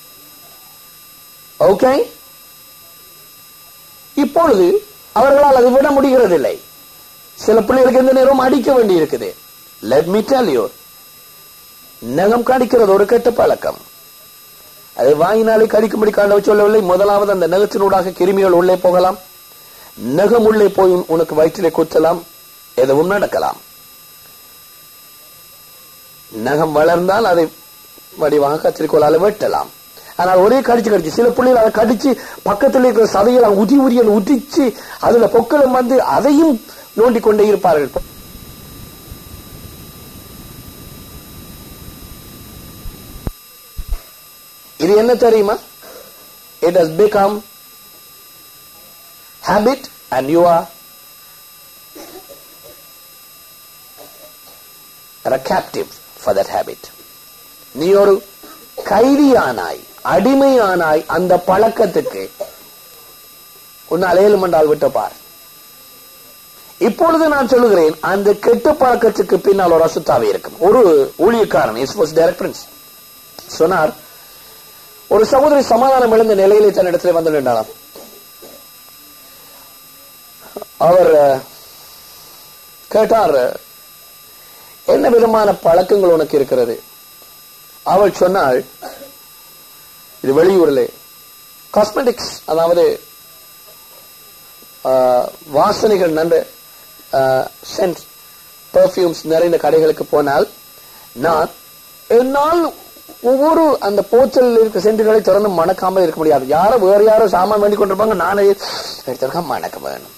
ஓகே, இப்பொழுது அவர்களால் அது விட முடிகிறதில்லை. சில பிள்ளைகளுக்கு எந்த நேரம் அடிக்க வேண்டி இருக்குது. Let me tell you, நகம் கடிக்கிறது ஒரு கெட்ட பழக்கம். அது வாங்கினாலே கடிக்கும்படி காண்ட சொல்லவில்லை. முதலாவது அந்த நகத்தினூடாக கிருமிகள் உள்ளே போகலாம், நகம் உள்ளே போய் உனக்கு வயிற்றிலே குத்தலாம், எதுவும் நடக்கலாம். நகம் வளர்ந்தால் அதை வடிவாக கத்திரிக்கோளால வெட்டலாம். ஆனால் ஒரே கடிச்சு கடிச்சு சில பிள்ளைகள் அதை கடிச்சு பக்கத்தில் இருக்கிற சதையெல்லாம் உதி உரியல் உதிச்சு அதுல பொக்களும் வந்து அதையும் நோண்டிக் கொண்டே இருப்பார்கள். இது என்ன தெரியுமா? It has become habit and you are a captive for that habit. நீ ஒரு கைதியானாய், அடிமையானாய் அந்த பழக்கத்துக்கு. உன்னால் ஏழும் என்றால் விட்டு பார். இப்பொழுது நான் சொல்லுகிறேன், அந்த கெட்ட பழக்கத்துக்கு பின்னால் ஒரு அசுத்தாவி இருக்கும். ஒரு ஊழியக்காரன் சொன்னார், ஒரு சகோதரி சமாதானம் இழந்த நிலையிலே தன் இடத்துல வந்து நின்றாராம். அவர் கேட்டார், என்ன விதமான பழக்கங்கள் உனக்கு இருக்கிறது? அவள் சொன்னாள், இது வெளியூரிலே காஸ்மெட்டிக்ஸ், அதாவது வாசனைகள் நன்ற சென்ட் பெர்ஃபியூம்ஸ் நிறைந்த கடைகளுக்கு போனால் நான் என்னால் ஒவ்வொரு அந்த போச்சல் இருக்க சென்றுகளை திறந்து மணக்காமல் இருக்க முடியாது. யாரோ வேற யாரோ சாமான் வேண்டி கொண்டிருப்பாங்க, நானே எடுத்திருக்க மணக்க வேணும்.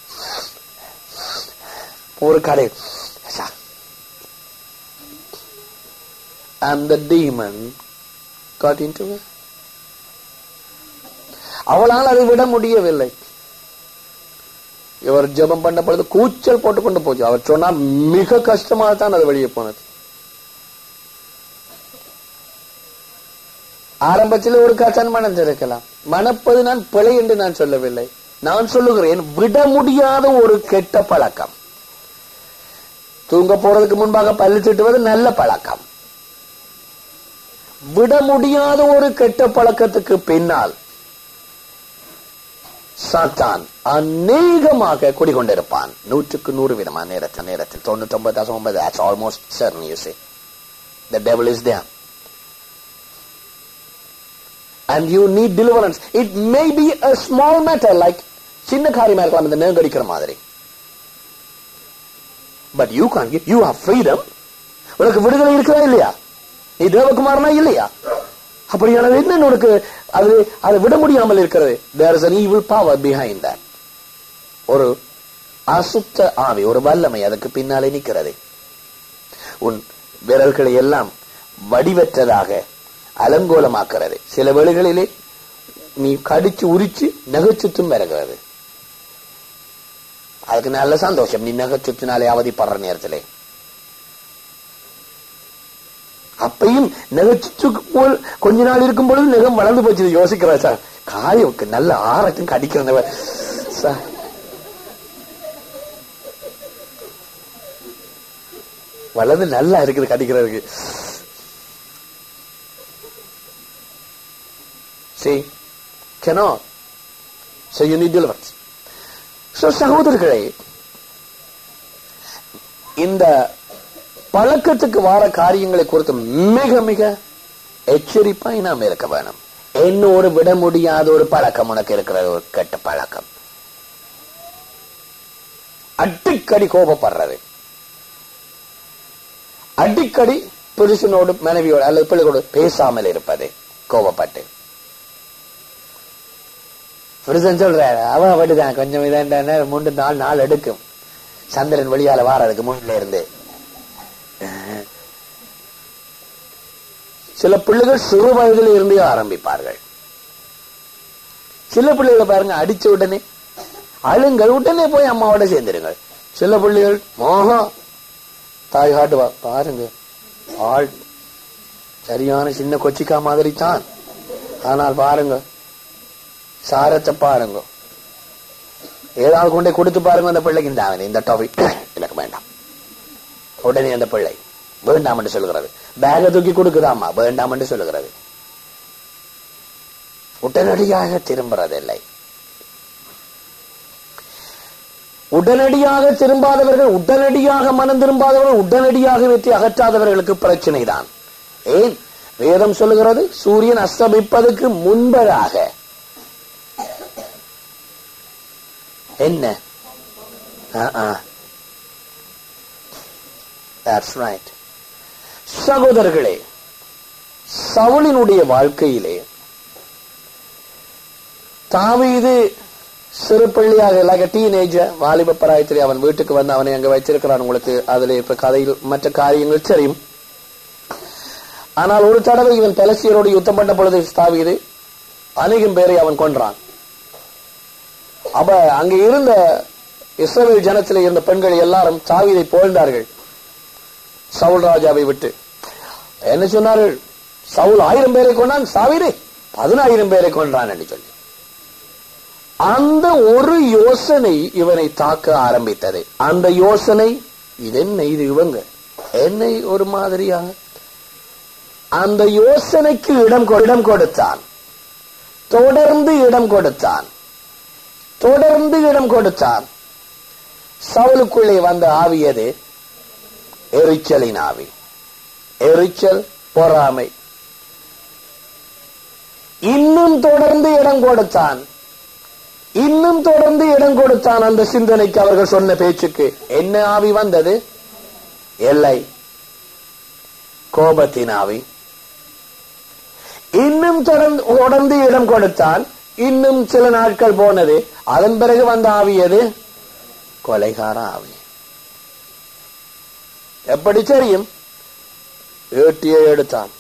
ஒரு கடை and the demon got into her. அவளால் அதை விட முடியவில்லை. இவர் ஜெபம் பண்ண பொழுது கூச்சல் போட்டுக் கொண்டு போச்சு. அவர் சொன்னா மிக கஷ்டமாக தான் அது வெளியே போனது. ஆரம்பத்தில் ஒரு கசன் மணந்திருக்கலாம். மணப்பது நான் பிழை என்று நான் சொல்லவில்லை. நான் சொல்லுகிறேன், விட முடியாத ஒரு கெட்ட பழக்கம். தூங்க போறதுக்கு முன்பாக பல்லு திட்டுவது நல்ல பழக்கம். விட முடியாத ஒரு கெட்ட பழக்கத்துக்கு பின்னால் சாத்தான் அநேகமாக குடிக்கொண்டிருப்பான். நூற்றுக்கு நூறு விதமான நேரத்தில் நேரத்தில் தொண்ணூத்தி ஒன்பது தசம் ஒன்பது that's almost certain, you see. The devil is there. And you need deliverance. It may be a small matter, like சின்ன காரியமா இருக்கலாம், இந்த நேங்கடிக்கிற மாதிரி. But you can't give, you have freedom. உனக்கு விடுதலை இருக்கிறா இல்லையா? நீ தேவகுமாரனா இல்லையா? அப்படியான என்ன உனக்கு அது அதை விட முடியாமல் இருக்கிறது? There is an evil power behind that. ஒரு அசுத்த ஆவி, ஒரு வல்லமை அதுக்கு பின்னாலே நிற்கிறது. உன் விரல்களை எல்லாம் வடிவற்றதாக அலங்கோலமாக்கிறது. சில வேளைகளிலே நீ கடிச்சு உரிச்சு நகைச்சுத்தும் வருகிறது. அதுக்கு நல்ல சந்தோஷம், நீ நகைச்சுத்தினாலே அவதிப்படுற நேரத்திலே. அப்பையும் நகைச்சு போல் கொஞ்ச நாள் இருக்கும் பொழுது நகம் வளர்ந்து போச்சு. யோசிக்கிறா சார், காயவுக்கு நல்ல ஆரட்டும் கடிக்கிறவ சார். வலது நல்லா இருக்குது கடிக்கிறதுக்கு. See, cannot. So you need deliverance. So சகோதரர்களே, இந்த பழக்கத்துக்கு வார காரியங்களை குறித்து மிக மிக எச்சரிப்பாய் நாம் இருக்க வேணும். என்னோடு விட முடியாத ஒரு பழக்கம் உனக்கு இருக்கிற ஒரு கெட்ட பழக்கம், அடிக்கடி கோபப்படுறது, அடிக்கடி புருஷனோடு மனைவியோடு அல்லது பிள்ளைகளோடு பேசாமல் இருப்பது கோபப்பட்டு. புருஷன் சொல்றாரு அவன் அப்படிதான் கொஞ்சம் இதான மூன்று நாலு நாள் எடுக்கும் சந்திரன் வெளியால வாரதுக்கு முன்னில இருந்து. சில பிள்ளைகள் சிறு வயதில் இருந்தே ஆரம்பிப்பார்கள். சில பிள்ளைகளை பாருங்க அடிச்ச உடனே அழுங்கள், உடனே போய் அம்மாவோட சேர்ந்துருங்கள். சில பிள்ளைகள் மோகா தாய் காட்டுவா பாருங்க, ஆள் சரியான சின்ன கொச்சிக்கா மாதிரி தான், ஆனால் பாருங்க சாரத்தை பாருங்க, ஏதாவது கொண்டே கொடுத்து பாருங்க அந்த பிள்ளைக்கு, இந்த இந்த டாபிக் எனக்கு வேண்டாம், உடனே அந்த பிள்ளை வேண்டாம் என்று சொல்லுகிறது. பேக தூக்கி கொடுக்குதாமா வேண்டாம் என்று சொல்லுகிறது. உடனடியாக திரும்புறதில்லை. உடனடியாக திரும்பாதவர்கள், உடனடியாக மனம் திரும்பாதவர்கள், உடனடியாக வெற்றி அகற்றாதவர்களுக்கு பிரச்சனை தான். ஏன் வேதம் சொல்லுகிறது? சூரியன் அஸ்தமிப்பதற்கு முன்பதாக என்ன? That's right. சகோதரர்களே, சவுலினுடைய வாழ்க்கையிலே தாவீது சிறு பிள்ளையாக like a teenager, வாலிப பிராயத்திலே அவன் வீட்டுக்கு வந்து அவனை அங்க வச்சிருக்கிறான். உங்களுக்கு அதுல இப்ப கதையில் மற்ற காரியங்கள் தெரியும். ஆனால் ஒரு தடவை இவன் பெலிஸ்தியரோடு யுத்தம் பண்ண பொழுது தாவீது அநேகம் பேரை அவன் கொன்றான். அப்ப அங்க இருந்த இஸ்ரவேல் ஜனத்திலே இருந்த பெண்கள் எல்லாரும் தாவீதை புகழ்ந்தார்கள் சவுல் ராஜாவை விட்டு. என்ன சொன்னார்கள்? சவுல் ஆயிரம் பேரை கொண்டான், தாவீது பதினாயிரம் பேரை கொன்றான் என்று சொல்லி. அந்த ஒரு யோசனை இவனை தாக்க ஆரம்பித்தது. அந்த யோசனை இது என்ன, இது இவங்க என்னை ஒரு மாதிரியாக அந்த யோசனைக்கு இடம் இடம் கொடுத்தான். தொடர்ந்து இடம் கொடுத்தான். தொடர்ந்து இடம் கொடுத்தான். சவுலுக்குள்ளே வந்த ஆவியது எரிச்சலின் ஆவி, எரிச்சல், பொறாமை. இன்னும் தொடர்ந்து இடம் கொடுத்தான். இன்னும் தொடர்ந்து இடம் கொடுத்தான் அந்த சிந்தனைக்கு, அவர்கள் சொன்ன பேச்சுக்கு. என்ன ஆவி வந்தது? எல்லை, கோபத்தின் ஆவி. இன்னும் தொடர்ந்து தொடர்ந்து இடம் கொடுத்தான். இன்னும் சில நாட்கள் போனது. அதன் பிறகு வந்த ஆவி எது? கொலைகார ஆவி. எப்படி தெரியும்? ஏட்டியை எடுத்தான்.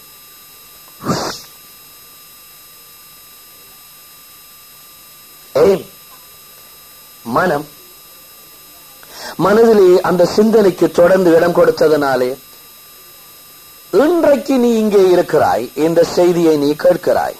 ஏன்? மனம் மனதிலே அந்த சிந்தனைக்கு தொடர்ந்து இடம் கொடுத்ததனாலே இன்றைக்கு நீ இங்கே இருக்கிறாய், இந்த செய்தியை நீ கேட்கிறாய்.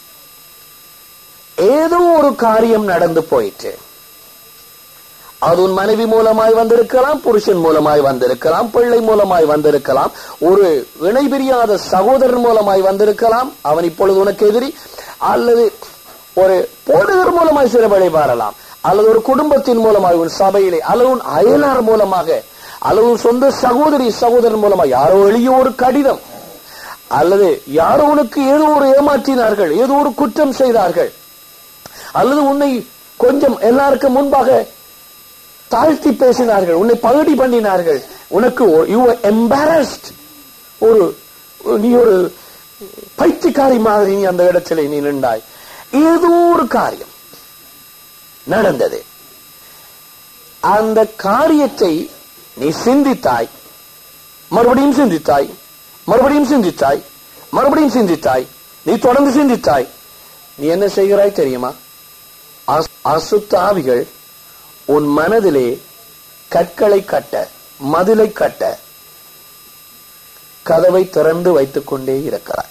ஏதோ ஒரு காரியம் நடந்து போயிட்டு, அது உன் மனைவி மூலமாய் வந்திருக்கலாம், புருஷன் மூலமாய் வந்திருக்கலாம், பிள்ளை மூலமாய் வந்திருக்கலாம், ஒரு இணை பிரியாத சகோதரன் மூலமாய் வந்திருக்கலாம், அவன் இப்பொழுது உனக்கு எதிரி, அல்லது ஒரு போடுதர் மூலமாய் சிறுபடை பாரலாம், அல்லது ஒரு குடும்பத்தின் மூலமாய் உன் சபையிலே, அல்லது உன் அயலார் மூலமாக, அல்லது உன் சொந்த சகோதரி சகோதரன் மூலமாக யாரோ எளிய ஒரு கடிதம், அல்லது யாரோ உனக்கு ஏதோ ஒரு ஏமாற்றினார்கள், ஏதோ ஒரு குற்றம் செய்தார்கள், அல்லது உன்னை கொஞ்சம் எல்லாருக்கும் முன்பாக தாழ்த்தி பேசினார்கள், உன்னை பகுடி பண்ணினார்கள், உனக்கு you were embarrassed, ஒரு நீ ஒரு பைத்தியக்காரி மாதிரி நீ அந்த இடத்திலே நீ நின்றாய். ஏதோ ஒரு காரியம் நடந்தது. அந்த காரியத்தை நீ சிந்தித்தாய், மறுபடியும் சிந்தித்தாய், மறுபடியும் சிந்தித்தாய், மறுபடியும் சிந்தித்தாய், நீ தொடர்ந்து சிந்தித்தாய். நீ என்ன செய்கிறாய் தெரியுமா? அசுத்த ஆவிகள் உன் மனதிலே கற்களை கட்ட, மதிலை கட்ட கதவை திறந்து வைத்துக் கொண்டே இருக்கிறாய்.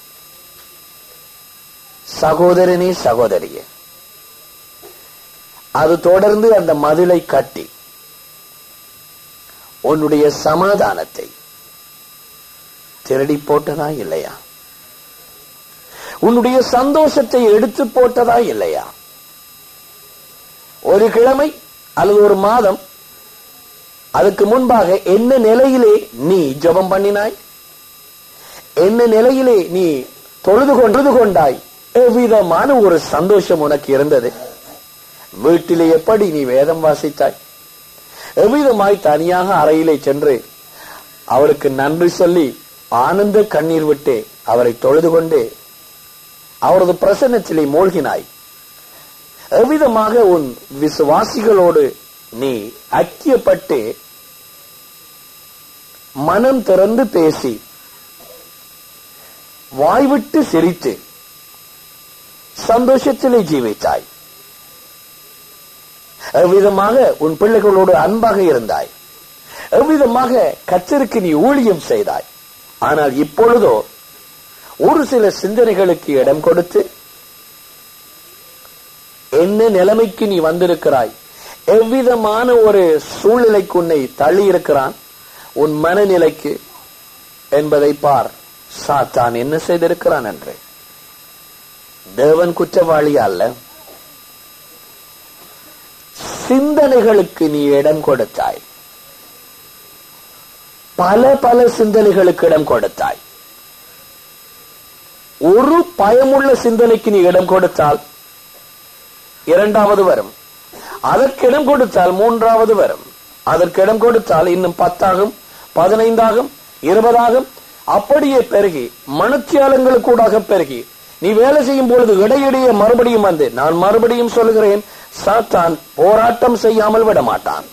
சகோதரனே, சகோதரியே, அது தொடர்ந்து அந்த மதிலை கட்டி உன்னுடைய சமாதானத்தை, திருடி போட்டதா இல்லையா? உன்னுடைய சந்தோஷத்தை எடுத்து போட்டதா இல்லையா? ஒரு கிழமை அல்லது ஒரு மாதம் அதுக்கு முன்பாக என்ன நிலையிலே நீ ஜெபம் பண்ணினாய்? என்ன நிலையிலே நீ தொழுது கொண்டது கொண்டாய்? எவ்விதமான ஒரு சந்தோஷம் உனக்கு இருந்தது? வீட்டிலே எப்படி நீ வேதம் வாசித்தாய்? எவ்விதமாய் தனியாக அறையிலே சென்று அவருக்கு நன்றி சொல்லி ஆனந்த கண்ணீர் விட்டு அவரை தொழுது கொண்டு அவரது பிரசன்னத்திலே மூழ்கினாய்? எவ்விதமாக உன் விசுவாசிகளோடு நீ ஐக்கியப்பட்டு மனம் திறந்து பேசி வாய்விட்டு சிரித்து சந்தோஷத்திலே ஜீவித்தாய்? எவ்விதமாக உன் பிள்ளைகளோடு அன்பாக இருந்தாய்? எவ்விதமாக கர்த்தருக்கு நீ ஊழியம் செய்தாய்? ஆனால் இப்பொழுதோ ஒரு சில சிந்தனைகளுக்கு இடம் கொடுத்து என்ன நிலைமைக்கு நீ வந்திருக்கிறாய்? எவ்விதமான ஒரு சூழ்நிலைக்கு உன்னை தள்ளி இருக்கிறான் உன் மனநிலைக்கு என்பதை பார். சாத்தான் என்ன செய்திருக்கிறான் என்று. தேவன் குற்றவாளி அல்ல. சிந்தனைகளுக்கு நீ இடம் கொடுத்தாய். பல பல சிந்தனைகளுக்கு இடம் கொடுத்தாய். ஒரு பயமுள்ள சிந்தனைக்கு நீ இடம் கொடுத்தால் இரண்டாவது வரும். அதற்கு இடம் கொடுத்தால் மூன்றாவது வரும். அதற்கு இடம் கொடுத்தால் இன்னும் பத்தாகும், பதினைந்தாகும், இருபதாகும். அப்படியே பெருகி மனத்தியாலங்களுக்கூடாக பெருகி நீ வேலை செய்யும் பொழுது இடையிடையே மறுபடியும் வந்து, நான் மறுபடியும் சொல்கிறேன், சாத்தான் போராட்டம் செய்யாமல் விட மாட்டான்.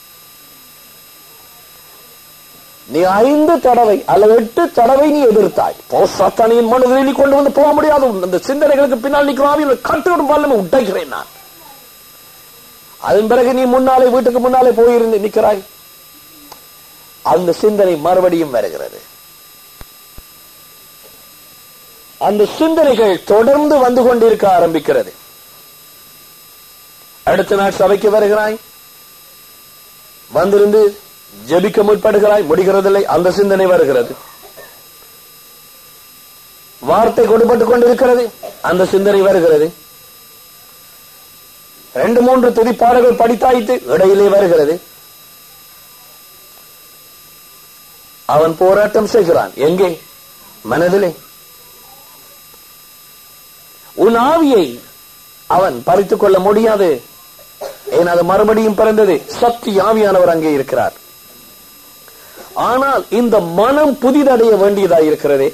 நீ ஐந்து தடவை அல்லது எட்டு தடவை நீ எதிர்த்தாய். சாத்தானின் மனதில் நீ கொண்டு வந்து போக முடியாது. அந்த சிந்தனைகளுக்கு பின்னால் நிற்கிறான் கட்டுவிடும் வல்லமை உடைக்கிறேன் நான். அதன் பிறகு நீ முன்னாலே வீட்டுக்கு முன்னாலே போயிருந்து நிற்கிறாய். அந்த சிந்தனை மறுபடியும் வருகிறது. அந்த சிந்தனைகள் தொடர்ந்து வந்து கொண்டிருக்க ஆரம்பிக்கிறது. அடுத்த நாள் சபைக்கு வருகிறாய், வந்திருந்து ஜெபிக்க முற்படுகிறாய், முடிகிறதில்லை, அந்த சிந்தனை வருகிறது. வார்த்தை கொடுபட்டுக் கொண்டிருக்கிறது, அந்த சிந்தனை வருகிறது. ரெண்டு மூன்று துதிப்பாடல்கள் படித்தாயிட்டு இடையிலே வருகிறது. அவன் போராட்டம் செய்கிறான். எங்கே? மனதிலே. உன் ஆவியை அவன் பறித்துக் கொள்ள முடியாது. ஏன்? அது மறுபடியும் பிறந்தது. சக்தி ஆவியானவர் அங்கே இருக்கிறார். ஆனால் இந்த மனம் புதிதடைய வேண்டியதாக இருக்கிறதே.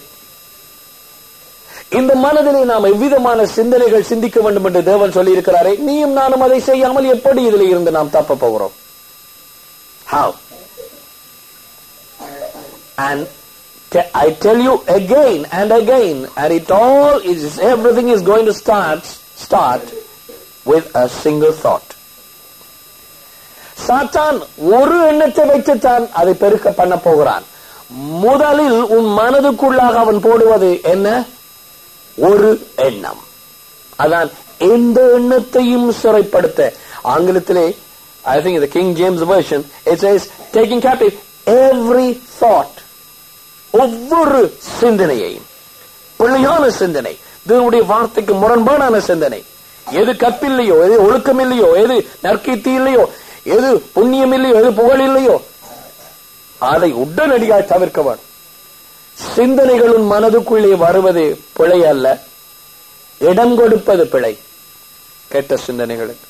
இந்த மனதிலே நாம் எவ்விதமான சிந்தனைகள் சிந்திக்க வேண்டும் என்று தேவன் சொல்லி இருக்கிறாரே. நீயும் நானும் அதை செய்யாமல் எப்படி இதில் இருந்து நாம் தப்ப போகிறோம்? How? And I tell you again and again, and it all is, everything is going to start start with a single thought. சாத்தான் ஒரு எண்ணத்தை வைத்துத்தான் அதை பெருக்க பண்ண போகிறான். முதலில் உன் மனதுக்குள்ளாக அவன் போடுவது என்ன? ஒரு எண்ணம். அதான் எந்த எண்ணத்தையும் சிறைப்படுத்த. ஆங்கிலத்திலே I think the King James version it says taking captive every thought. ஒவ்வொரு சிந்தனையையும், பிள்ளையான சிந்தனை, தேவனுடைய வார்த்தைக்கு முரண்பாடான சிந்தனை, எது கற்பில்லையோ, எது ஒழுக்கம் இல்லையோ, எது நற்கீர்த்தி இல்லையோ, எது புண்ணியம் இல்லையோ, எது புகழ் இல்லையோ, அதை உடனடியாக தவிர்க்க வேண்டும். சிந்தனைகளின் மனதுக்குள்ளே வருவது பிழை அல்ல, இடம் கொடுப்பது பிழை. கெட்ட சிந்தனைகளுக்கு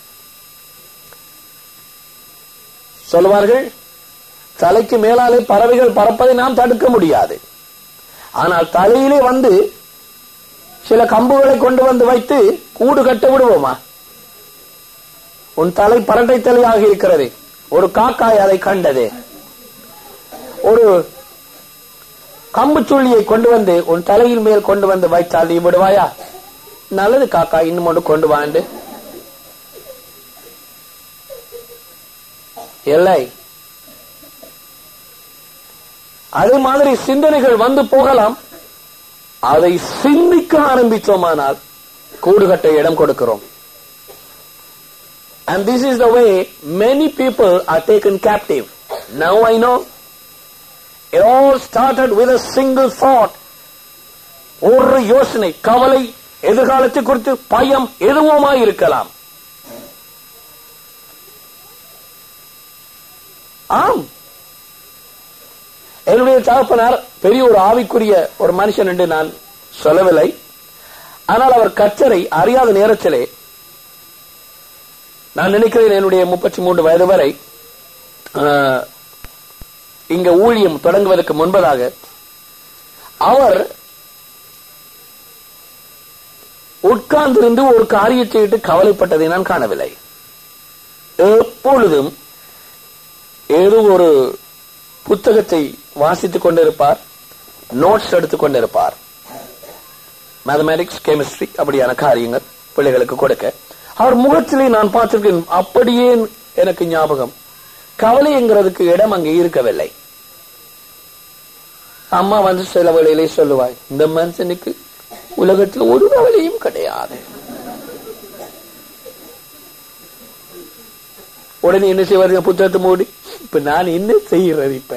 சொல்வார்கள், தலைக்கு மேலாலே பறவைகள் பறப்பதை நாம் தடுக்க முடியாது. ஆனால் தலையிலே வந்து சில கம்புகளை கொண்டு வந்து வைத்து கூடு கட்ட விடுவோமா? உன் தலை பரட்டை தலையாக இருக்கிறது. ஒரு காக்காய் அதை கண்டது. ஒரு கம்பு சுள்ளியை கொண்டு வந்து உன் தலையில் மேல் கொண்டு வந்து வைத்தால் நீ விடுவாயா? நல்லது காக்கா, இன்னும் ஒன்று கொண்டு வாண்டு. இல்லை. அதே மாதிரி சிந்தனைகள் வந்து போகலாம். அதை சிந்திக்க ஆரம்பித்தோமானால் கூடுகட்ட இடம் கொடுக்கிறோம். And this is the way many people are taken captive. Now I know It all started with a single thought. ஒரு யோசனை, கவலை, எதிர்காலத்தை குறித்து பயம் எதுவுமாய் இருக்கலாம். ஆம், என்னுடைய தகப்பனார் பெரிய ஒரு ஆவிக்குரிய ஒரு மனுஷன் என்று நான் சொல்லவில்லை. ஆனால் அவர் கர்த்தரை அறியாத நேரத்திலே, நான் நினைக்கிறேன் என்னுடைய முப்பத்தி மூன்று வயது வரை இங்க ஊழியம் தொடங்குவதற்கு முன்பதாக அவர் உட்கார்ந்திருந்து ஒரு காரியத்தை விட்டு கவலைப்பட்டதை நான் காணவில்லை. எப்பொழுதும் ஏதோ ஒரு புத்தகத்தை வாசித்துக் கொண்டிருப்பார், நோட்ஸ் எடுத்துக் கொண்டிருப்பார். மேத்தமேட்டிக்ஸ், கெமிஸ்ட்ரி அப்படியான காரியங்கள் பிள்ளைகளுக்கு கொடுக்க அவர் முகத்திலே நான் பார்த்திருக்கேன். அப்படியே எனக்கு ஞாபகம், கவலைங்கிறதுக்கு இடம் அங்கே இருக்கவில்லை. அம்மா வந்து சில வேளையிலே சொல்லுவாய், இந்த மனுஷனுக்கு உலகத்தில் ஒரு கவலையும் கிடையாது. உடனே என்ன செய்வாரு, புத்தகத்தை மூடி, இப்ப நான் என்ன செய்யறது, இப்ப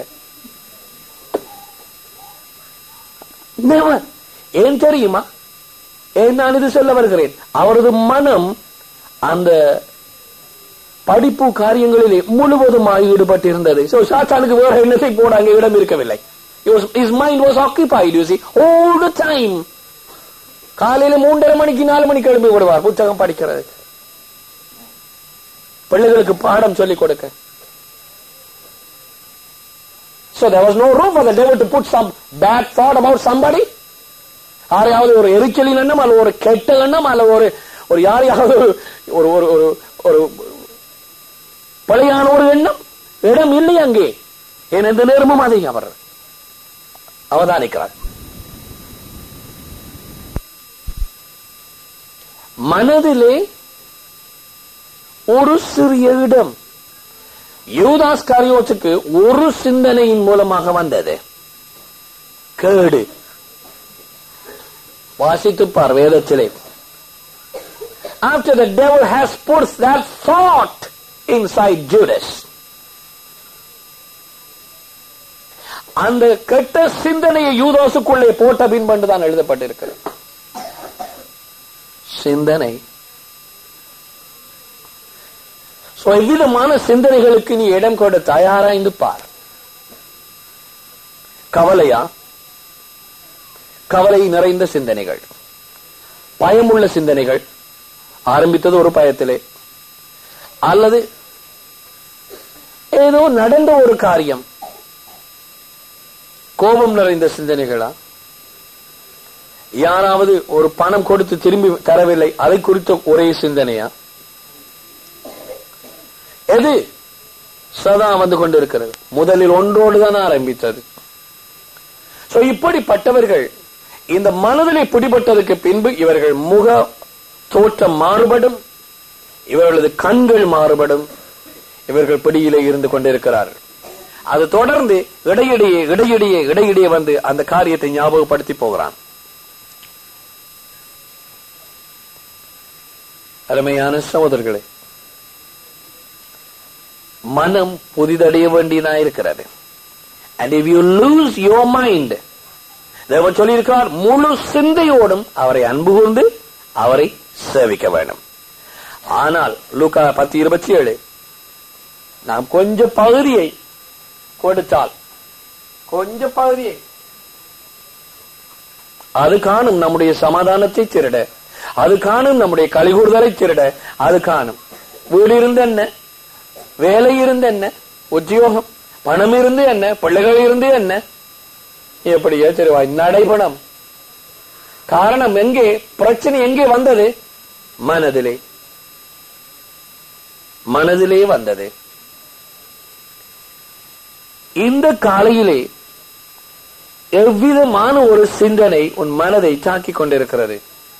ஏன் தெரியுமா, ஏன் நான் இது சொல்ல வருகிறேன், அவரது மனம் அந்த படிப்பு காரியங்களிலே முழுவதுமாக ஈடுபட்டிருந்தது. சோ சாத்தானுக்கு வேற என்னத்தை போட அங்கே இடம் இருக்கவில்லை. His mind was occupied, you see, all the time. காலையில மூன்றரை மணிக்கு நாலு மணிக்கு எழுப்பி விடுவார் புத்தகம் படிக்கிறது, பிள்ளைகளுக்கு பாடம் சொல்லிக் கொடுக்க. So there was no room for the devil to put some bad thought about somebody. யாரையாவது ஒரு எரிச்சலின் எண்ணம் அல்ல ஒரு கெட்ட எண்ணம் அல்ல ஒரு ஒரு யாரையாவது ஒரு ஒரு ஒரு பழையான ஒரு எண்ணம் இடம் இல்லை அங்கே. ஏன் எந்த நேரமும் அதை அவர் அவதானிக்கிறார். மனதிலே ஒரு சிறிய இடம் யூதாஸ் காரியோத்துக்கு ஒரு சிந்தனையின் மூலமாக வந்தது, கேடு. வாசித்து பார் வேதத்திலே. After the devil has put that thought inside Judas, அந்த கெட்ட சிந்தனையை யூதாசுக்குள்ளே போட்ட பின்பு தான் எழுதப்பட்டிருக்கிறது. சிந்தனை எவ்விதமான சிந்தனைகளுக்கு நீ இடம் கொடு, தயாராய்ந்து பார். கவலையா, கவலை நிறைந்த சிந்தனைகள், பயமுள்ள சிந்தனைகள், ஆரம்பித்தது ஒரு பயத்திலே, அல்லது ஏதோ நடந்த ஒரு காரியம், கோபம் நிறைந்த சிந்தனைகளா, யாராவது ஒரு பணம் கொடுத்து திரும்பி தரவில்லை அதை குறித்த ஒரே சிந்தனையா, எது சதா வந்து கொண்டிருக்கிறது? முதலில் ஒன்றோடு தான் ஆரம்பித்தது. இப்படிப்பட்டவர்கள் இந்த மனதிலே பிடிபட்டதற்கு பின்பு இவர்கள் முக தோற்றம் மாறுபடும், இவர்களது கண்கள் மாறுபடும், இவர்கள் பிடியிலே இருந்து கொண்டிருக்கிறார்கள். அது தொடர்ந்து இடையிடையே இடையிடையே இடையிடையே வந்து அந்த காரியத்தை ஞாபகப்படுத்தி போகிறான். அருமையான சகோதரர்களே, மனம் புதிதடைய வேண்டியதாயிருக்கிறது. And if you lose your mind, தேவன் சொல்லியிருக்கிறார், முழு சிந்தையோடும் அவரை அன்பு கூர்ந்து அவரை சேவிக்க வேண்டும். ஆனால் லூக்கா பத்து இருபத்தி ஏழு நாம் கொஞ்ச பகுதியை கொடுத்தால், கொஞ்ச பகுதியை அது காணும் நம்முடைய சமாதானத்தை திருட, அது காணும் நம்முடைய கலிகூறுதலை திருட, அது காணும். வீடு இருந்து என்ன, வேலை இருந்து என்ன, உத்தியோகம், பணம் இருந்து என்ன, பிள்ளைகள் இருந்து என்ன, எப்படியோ தெரிவாய் நடைபணம். காரணம் எங்கே, பிரச்சனை எங்கே வந்தது? மனதிலே, மனதிலே வந்தது. இந்த காலையிலே எவ்விதமான ஒரு சிந்தனை உன் மனதை தாக்கிக் கொண்டிருக்கிறது?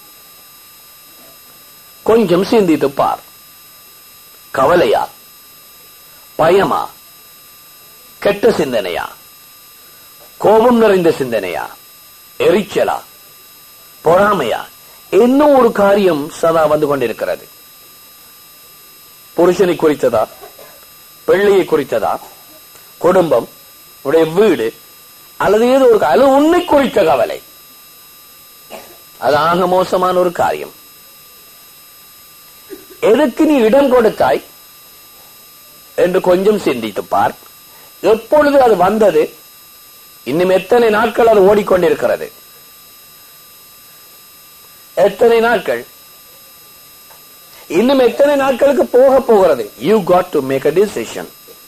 கொஞ்சம் சிந்தித்து பார். கவலையா, பயமா, கெட்ட சிந்தனையா, கோபம் நிறைந்த சிந்தனையா, எரிச்சலா, பொறாமையா, இன்னும் ஒரு காரியம் சதா வந்து கொண்டிருக்கிறது. புருஷனை குறித்ததா, பிள்ளையை குறித்ததா, குடும்பம், உடைய வீடு, அல்லது ஏதோ ஒரு அல்லது உன்னை குறித்த கவலை. அது ஆக மோசமான ஒரு காரியம். எதுக்கு நீ இடம் கொடுத்தாய் என்று கொஞ்சம் சிந்தித்து பார். எப்பொழுது அது வந்தது? இன்னும் எத்தனை நாட்கள் அது ஓடிக்கொண்டிருக்கிறது? எத்தனை நாட்கள்? இன்னும் எத்தனை நாட்களுக்கு போக போகிறது? You got to make a decision.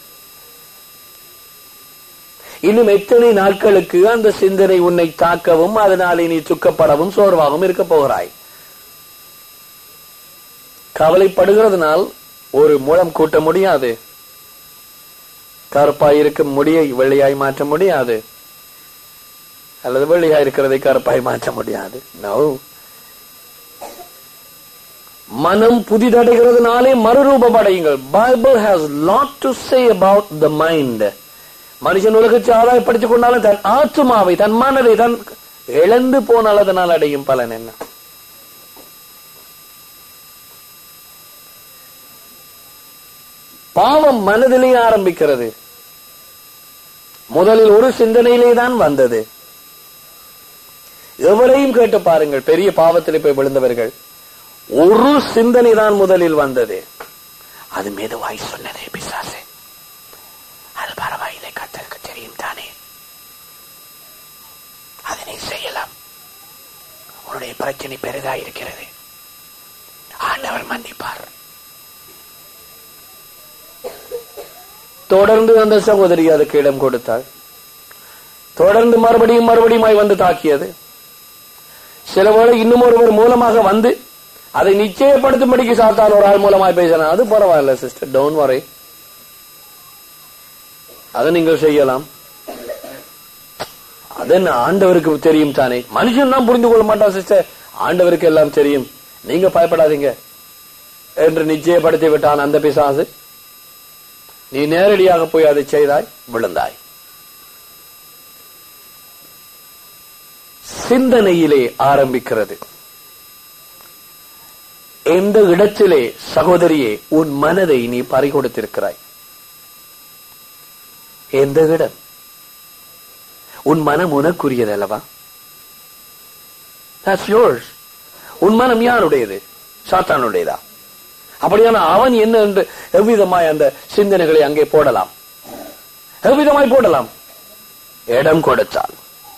இன்னும் எத்தனை நாட்களுக்கு அந்த சிந்தனை உன்னை தாக்கவும் அதனாலே நீ துக்கப்படவும் சோர்வாகவும் இருக்க போகிறாய்? கவலைப்படுகிறதுனால் ஒரு மூலம் கூட்ட முடியாது. கருப்பாய் இருக்கும் முடியை வெள்ளையாய் மாற்ற முடியாது, அல்லது வெள்ளையாய் இருக்கிறதை கருப்பாய் மாற்ற முடியாது. நோ. மனம் புதிதடைகிறதுனாலே மறுரூபமடையுங்கள். Bible has lot to say about the mind. மனுஷன் உலகத்தை ஆதாயப்படுத்திக் கொண்டாலும் தன் ஆத்மாவை, தன் மனதை தன் இழந்து போனால் அதனால் அடையும் பலன் என்ன? பாவம் மனதிலே ஆரம்பிக்கிறது. முதலில் ஒரு சிந்தனையிலே தான் வந்தது. எவரையும் கேட்டு பாருங்கள், பெரிய பாவத்திலே போய் விழுந்தவர்கள், ஒரு சிந்தனை தான் முதலில் வந்தது. அது மெதுவாய் சொன்னதே பிசாசே, அது பரவாயில்லை, கர்த்தருக்கு தெரியும் தானே, அதனை செய்யலாம், உன்னுடைய பிரச்சனை பெரிதாக இருக்கிறது, ஆண்டவர் மன்னிப்பார். தொடர்ந்து அந்த சகோதரி அதுக்கு இடம் கொடுத்தாள். தொடர்ந்து மறுபடியும் மறுபடியும் வந்து தாக்கியது. சில வேளை இன்னும் ஒருவர் மூலமாக வந்து அதை நிச்சயப்படுத்தும்படிக்கு சாத்தான் ஒரு ஆள் மூலமாய் பேசினா, அது பரவாயில்ல சிஸ்டர், டோன்ட் வரி, அதை நீங்கள் செய்யலாம். அது ஆண்டவருக்கு தெரியும் தானே. மனுஷன் தான் புரிந்து கொள்ள மாட்டான் சிஸ்டர், ஆண்டவருக்கு எல்லாம் தெரியும், நீங்க பயப்படாதீங்க என்று நிச்சயப்படுத்தி விட்டான் அந்த பிசாசு. நீ நேரடியாக போய் அதை செய்தாய், விழுந்தாய். சிந்தனையிலே ஆரம்பிக்கிறது. எந்த இடத்திலே சகோதரியே உன் மனதை நீ பறிகொடுத்திருக்கிறாய்? எந்த இடம்? உன் மனம் உனக்குரியது அல்லவா? That's yours. உன் மனம் யாருடையது? சாத்தானுடையதா? அப்படியான அவன் என்ன என்று எவ்விதமாய் அந்த சிந்தனைகளை அங்கே போடலாம், எவ்விதமாய் போடலாம்? இடம் கொடுத்தால்,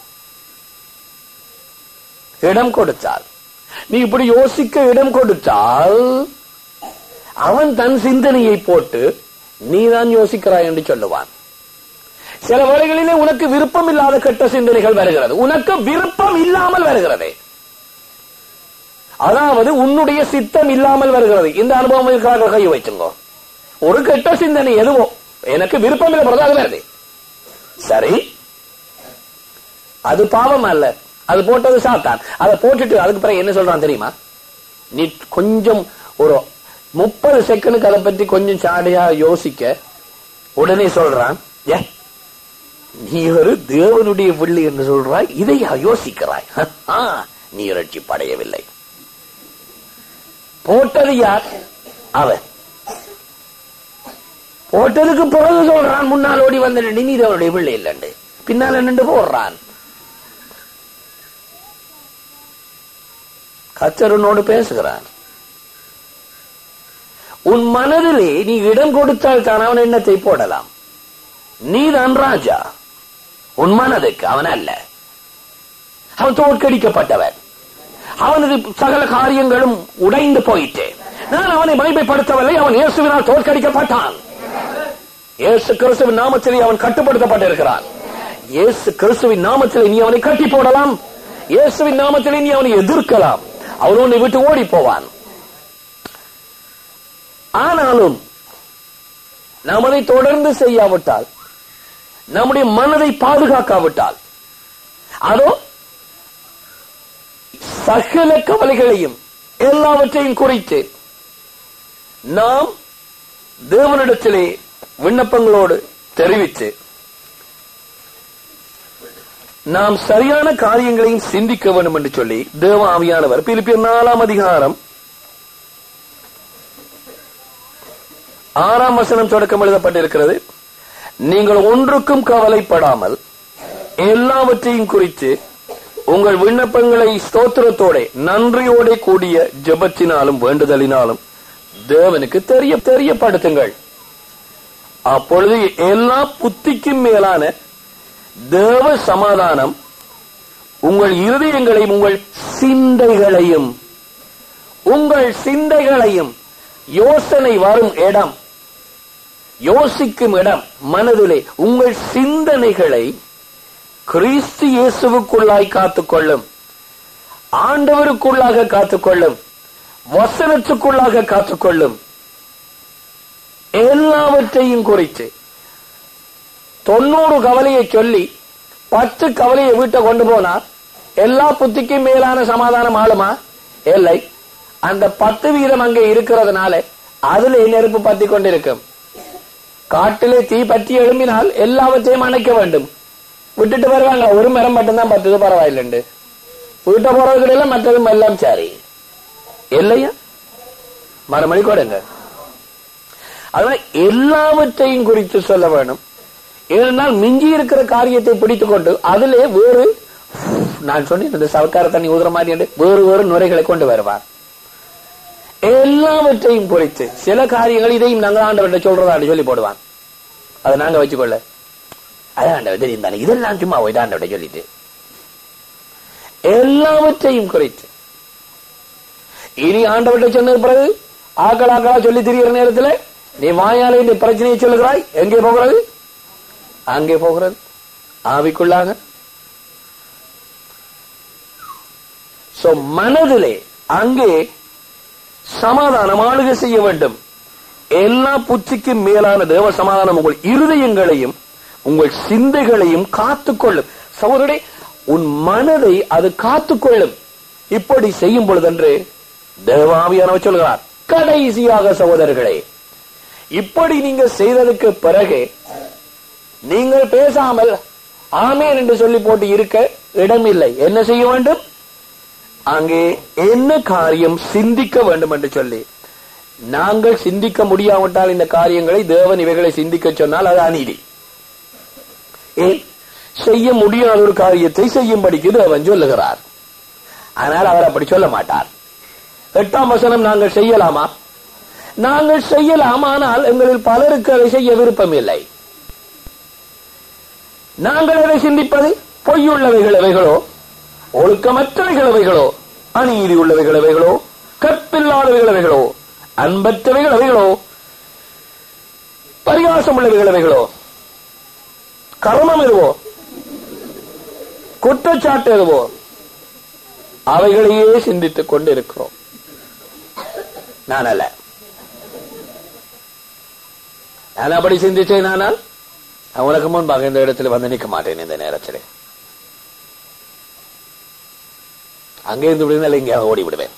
இடம் கொடுத்தால், நீ இப்படி யோசிக்க இடம் கொடுத்தால் அவன் தன் சிந்தனையை போட்டு நீதான் யோசிக்கிறாய் என்று சொல்லுவான். சில வேளைகளிலே உனக்கு விருப்பம் இல்லாத கெட்ட சிந்தனைகள் வருகிறது, உனக்கு விருப்பம் இல்லாமல் வருகிறது, அதாவது உன்னுடைய சித்தம் இல்லாமல் வருகிறது. இந்த அனுபவம் இருக்கிறார்கள், கை வச்சுங்கோ. ஒரு கெட்ட சிந்தனை எதுவோ எனக்கு விருப்பம் இல்லை அது வருது, சரி, அது பாவம் அல்ல, அது போட்டது சாத்தான். அதை போட்டுட்டு அதுக்கு பிறகு என்ன சொல்றான் தெரியுமா? நீ கொஞ்சம் ஒரு முப்பது செகண்டுக்கு அதை பற்றி கொஞ்சம் சாடியா யோசிக்க உடனே சொல்றான், ஏ நீ ஒரு தேவனுடைய பிள்ளை என்று சொல்றாய், இதையா யோசிக்கிறாய்? நீ ரட்சிப்படையவில்லை. போட்டது யார்? அவன். போட்டதுக்கு பிறகு சொல்றான், முன்னால் ஓடி வந்து நீ தேவனுடைய பிள்ளை இல்லைண்டு, பின்னால நின்று போடுறான். கர்த்தரோடு பேசுகிறான். உன் மனதிலே நீ இடம் கொடுத்தால் தான் அவன் எண்ணத்தை போடலாம். நீதான் ராஜா உன் மனதுக்கு, அவன் அல்ல. அவன் தோற்கடிக்கப்பட்டவன், அவனது சகல காரியங்களும் உடைந்து போயிட்டு. நான் அவனை மகிமைப்படுத்தவில்லை, அவன் இயேசுவினால் தோற்கடிக்கப்பட்டான். இயேசு கிறிஸ்துவின் நாமத்திலே அவன் கட்டுப்படுத்தப்பட்டிருக்கிறான். இயேசு கிறிஸ்துவின் நாமத்திலே நீ அவனை கட்டி போடலாம், இயேசுவின் நாமத்திலே நீ அவனை எதிர்க்கலாம், அவன் உன்னை விட்டு ஓடி போவான். ஆனாலும் நாம் அதை தொடர்ந்து செய்யாவிட்டால், நம்முடைய மனதை பாதுகாக்காவிட்டால், அதோ சகல கவலைகளையும் எல்லாவற்றையும் குறித்து நாம் தேவனிடத்திலே விண்ணப்பங்களோடு தெரிவித்து நாம் சரியான காரியங்களையும் சிந்திக்க வேண்டும் என்று சொல்லி தேவ ஆவியானவர் பிலிப்பியர் நாலாம் அதிகாரம் ஆறாம் வசனம் தொடக்கம் எழுதப்பட்டிருக்கிறது. நீங்கள் ஒன்றுக்கும் கவலைப்படாமல் எல்லாவற்றையும் குறித்து உங்கள் விண்ணப்பங்களை ஸ்தோத்திரத்தோட நன்றியோட கூடிய ஜெபத்தினாலும் வேண்டுதலினாலும் தேவனுக்கு தெரிய தெரியப்படுத்துங்கள். அப்பொழுது எல்லா புத்திக்கும் மேலான தேவ சமாதானம் உங்கள் இருதயங்களையும் உங்கள் சிந்தைகளையும் உங்கள் சிந்தைகளையும் யோசனை வரும் இடம், யோசிக்கும் இடம் மனதிலே உங்கள் சிந்தனைகளை கிறிஸ்து இயேசுவுக்குள்ளாய் காத்துக்கொள்ளும், ஆண்டவருக்குள்ளாக காத்துக்கொள்ளும், வசனத்துக்குள்ளாக காத்துக்கொள்ளும். எல்லாவற்றையும் குறித்து தொண்ணூறு கவலையை சொல்லி பத்து கவலையை வீட்டை கொண்டு போனா எல்லா புத்திக்கும் மேலான சமாதானம் ஆளுமா? இல்லை. அந்த பத்து வீதம் அங்கே இருக்கிறதுனால அதுல நெருப்பு பத்தி கொண்டிருக்கும். காட்டிலே தீ பற்றி எழும்பினால் எல்லாவற்றையும் அணைக்க வேண்டும். விட்டுட்டு வருவாங்க, ஒரு மரம் மட்டும்தான் பத்துது, பரவாயில்லை. வீட்டை போறதுல மற்றதும் எல்லாம் சரி இல்லையா? மறுமொழி கொடுங்க. அதனால எல்லாவற்றையும் குறித்து சொல்ல வேணும். ஏனென்றால் மிஞ்சி இருக்கிற காரியத்தை பிடித்துக் கொண்டு அதிலே வேறு, நான் சொன்னேன் இந்த சவக்கார தண்ணி ஊதுற மாதிரி வேறு வேறு நுரைகளை கொண்டு வருவார். எல்லாவற்றையும் குறித்து சில காரியங்கள் இதையும் நாங்கள் ஆண்டவர்கிட்ட சொல்றதான்னு சொல்லி போடுவான். அதை நாங்க வச்சுக்கொள்ள அதான் ஆண்டவர் தெரியும் தானே, இதெல்லாம் சும்மா போயிட்டு ஆண்டவர்கிட்ட சொல்லிட்டு எல்லாவற்றையும் குறித்து இனி ஆண்டவர்கிட்ட சொன்னது பிறகு ஆக்கள் ஆக்களா சொல்லி திரிகிற நேரத்தில் நீ வாயாலே இந்த பிரச்சனையை சொல்லுகிறாய், எங்கே போகிறது? அங்கே போகிறது ஆவிக்குள்ளாக. சோ மனதிலே அங்கே சமாதானம் ஆளுகை செய்ய வேண்டும். எல்லா புத்திக்கும் மேலான தேவ சமாதானம் உங்கள் இருதயங்களையும் உங்கள் சிந்தைகளையும் காத்துக்கொள்ளும். சகோதரரே, உன் மனதை அது காத்துக்கொள்ளும். இப்படி செய்யும் பொழுதென்று தேவாவியானவர் சொல்கிறார். கடைசியாக சகோதரர்களே, இப்படி நீங்க செய்ததுக்கு பிறகு நீங்கள் பேசாமல் ஆமேன் என்று சொல்லி போட்டு இருக்க இடமில்லை. என்ன செய்ய வேண்டும்? அங்கே என்ன காரியம் சிந்திக்க வேண்டும் என்று சொல்லி, நாங்கள் சிந்திக்க முடியாவிட்டால் இந்த காரியங்களை தேவன் இவைகளை சிந்திக்க சொன்னால் அது அநீதி. ஏன் செய்ய முடியாத ஒரு காரியத்தை செய்யும்படிக்கு தேவன் சொல்லுகிறார். ஆனால் அவர் அப்படி சொல்ல மாட்டார். எட்டாம் வசனம், நாங்கள் செய்யலாமா? நாங்கள் செய்யலாம், ஆனால் எங்களில் பலருக்கு அதை செய்ய விருப்பம் இல்லை. நாங்கள் அதை சிந்திப்பது பொய்யுள்ளவைகள் எவைகளோ, ஒழுக்கமற்றவைகள் எவைகளோ, அநீதி உள்ளவைகள் எவைகளோ, கற்பில்லாதவைகள் எவைகளோ, அன்பற்றவைகள் எவைகளோ, பரிகாசம் உள்ளவைகள் எவைகளோ, கர்மம் எதுவோ, குற்றச்சாட்டு எதுவோ, அவைகளையே சிந்தித்துக் கொண்டு இருக்கிறோம். நான் அல்ல. நான் அப்படி சிந்திச்சேன். ஆனால் உனக்கு முன்பாக இந்த இடத்துல வந்து நிற்க மாட்டேன். இந்த நேரத்தில் அங்கே இருந்து விடுதல் இங்கே ஓடி விடுவேன்.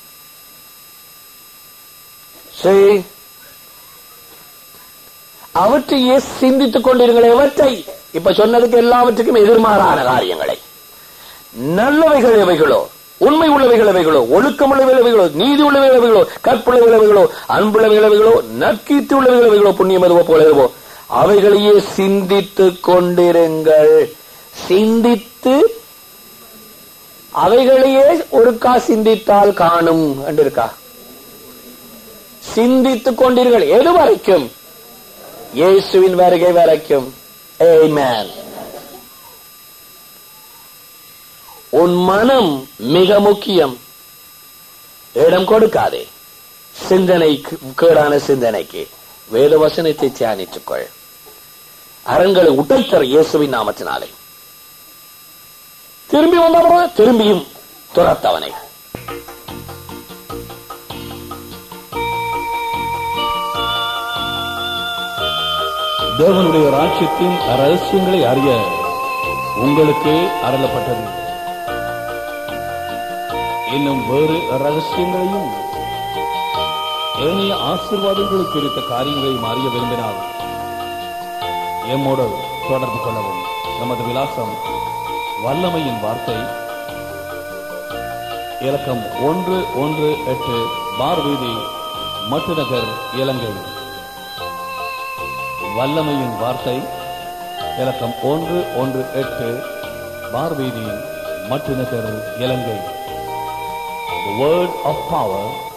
சரி, அவற்றையே சிந்தித்துக் கொண்டிருங்கள். எவற்றை? இப்ப சொன்னதுக்கு எல்லாவற்றுக்கும் எதிர்மாறான காரியங்களை. நல்லவைகள் எவைகளோ, உண்மை உள்ளவைகள் எவைகளோ, ஒழுக்கம் உள்ளவைகள் எவைகளோ, நீதி உள்ளவைகள் எவைகளோ, கற்புள்ளவைகள் எவைகளோ, அன்புள்ளவைகள் எவைகளோ, நற்கீர்த்தி உள்ளவைகள் எவைகளோ, புண்ணியம் எதுவோ போல எதுவோ, அவைகளையே சிந்தித்துக் கொண்டிருங்கள். சிந்தித்து அவைகளையே ஒருக்கா சிந்தித்தால் காணும் என்று இருக்கா? சிந்தித்துக் கொண்டீர்கள். எது வரைக்கும்? இயேசுவின் வருகை வரைக்கும். ஆமென். உன் மனம் மிக முக்கியம். இடம் கொடுக்காதே சிந்தனைக்கு, கேடான சிந்தனைக்கு. வேத வசனத்தை தியானித்துக்கொள். அரண்களை உடைத்தர இயேசுவின் நாமத்தினாலே. திரும்பி வந்தவர திரும்பியும் துரத்தவனை. தேவனுடைய ராஜ்யத்தின் ரகசியங்களை அறிய உங்களுக்கு அருளப்பட்டது. இன்னும் வேறு ரகசியங்களையும் ஏனைய ஆசீர்வாதங்களுக்கு குறித்த காரியங்களையும் அறிய விரும்பினால் எம்மோடு தொடர்பு கொள்ளவும். நமது விலாசம் வல்லமையின் வார்த்தை, இலக்கம் ஒன்று ஒன்று எட்டு பார் வீதி, மட்டுநகர், இலங்கை. வல்லமையின் வார்த்தை, இலக்கம் ஒன்று ஒன்று எட்டு பார் வீதி மட்டின தெரு, இலங்கை. The word of power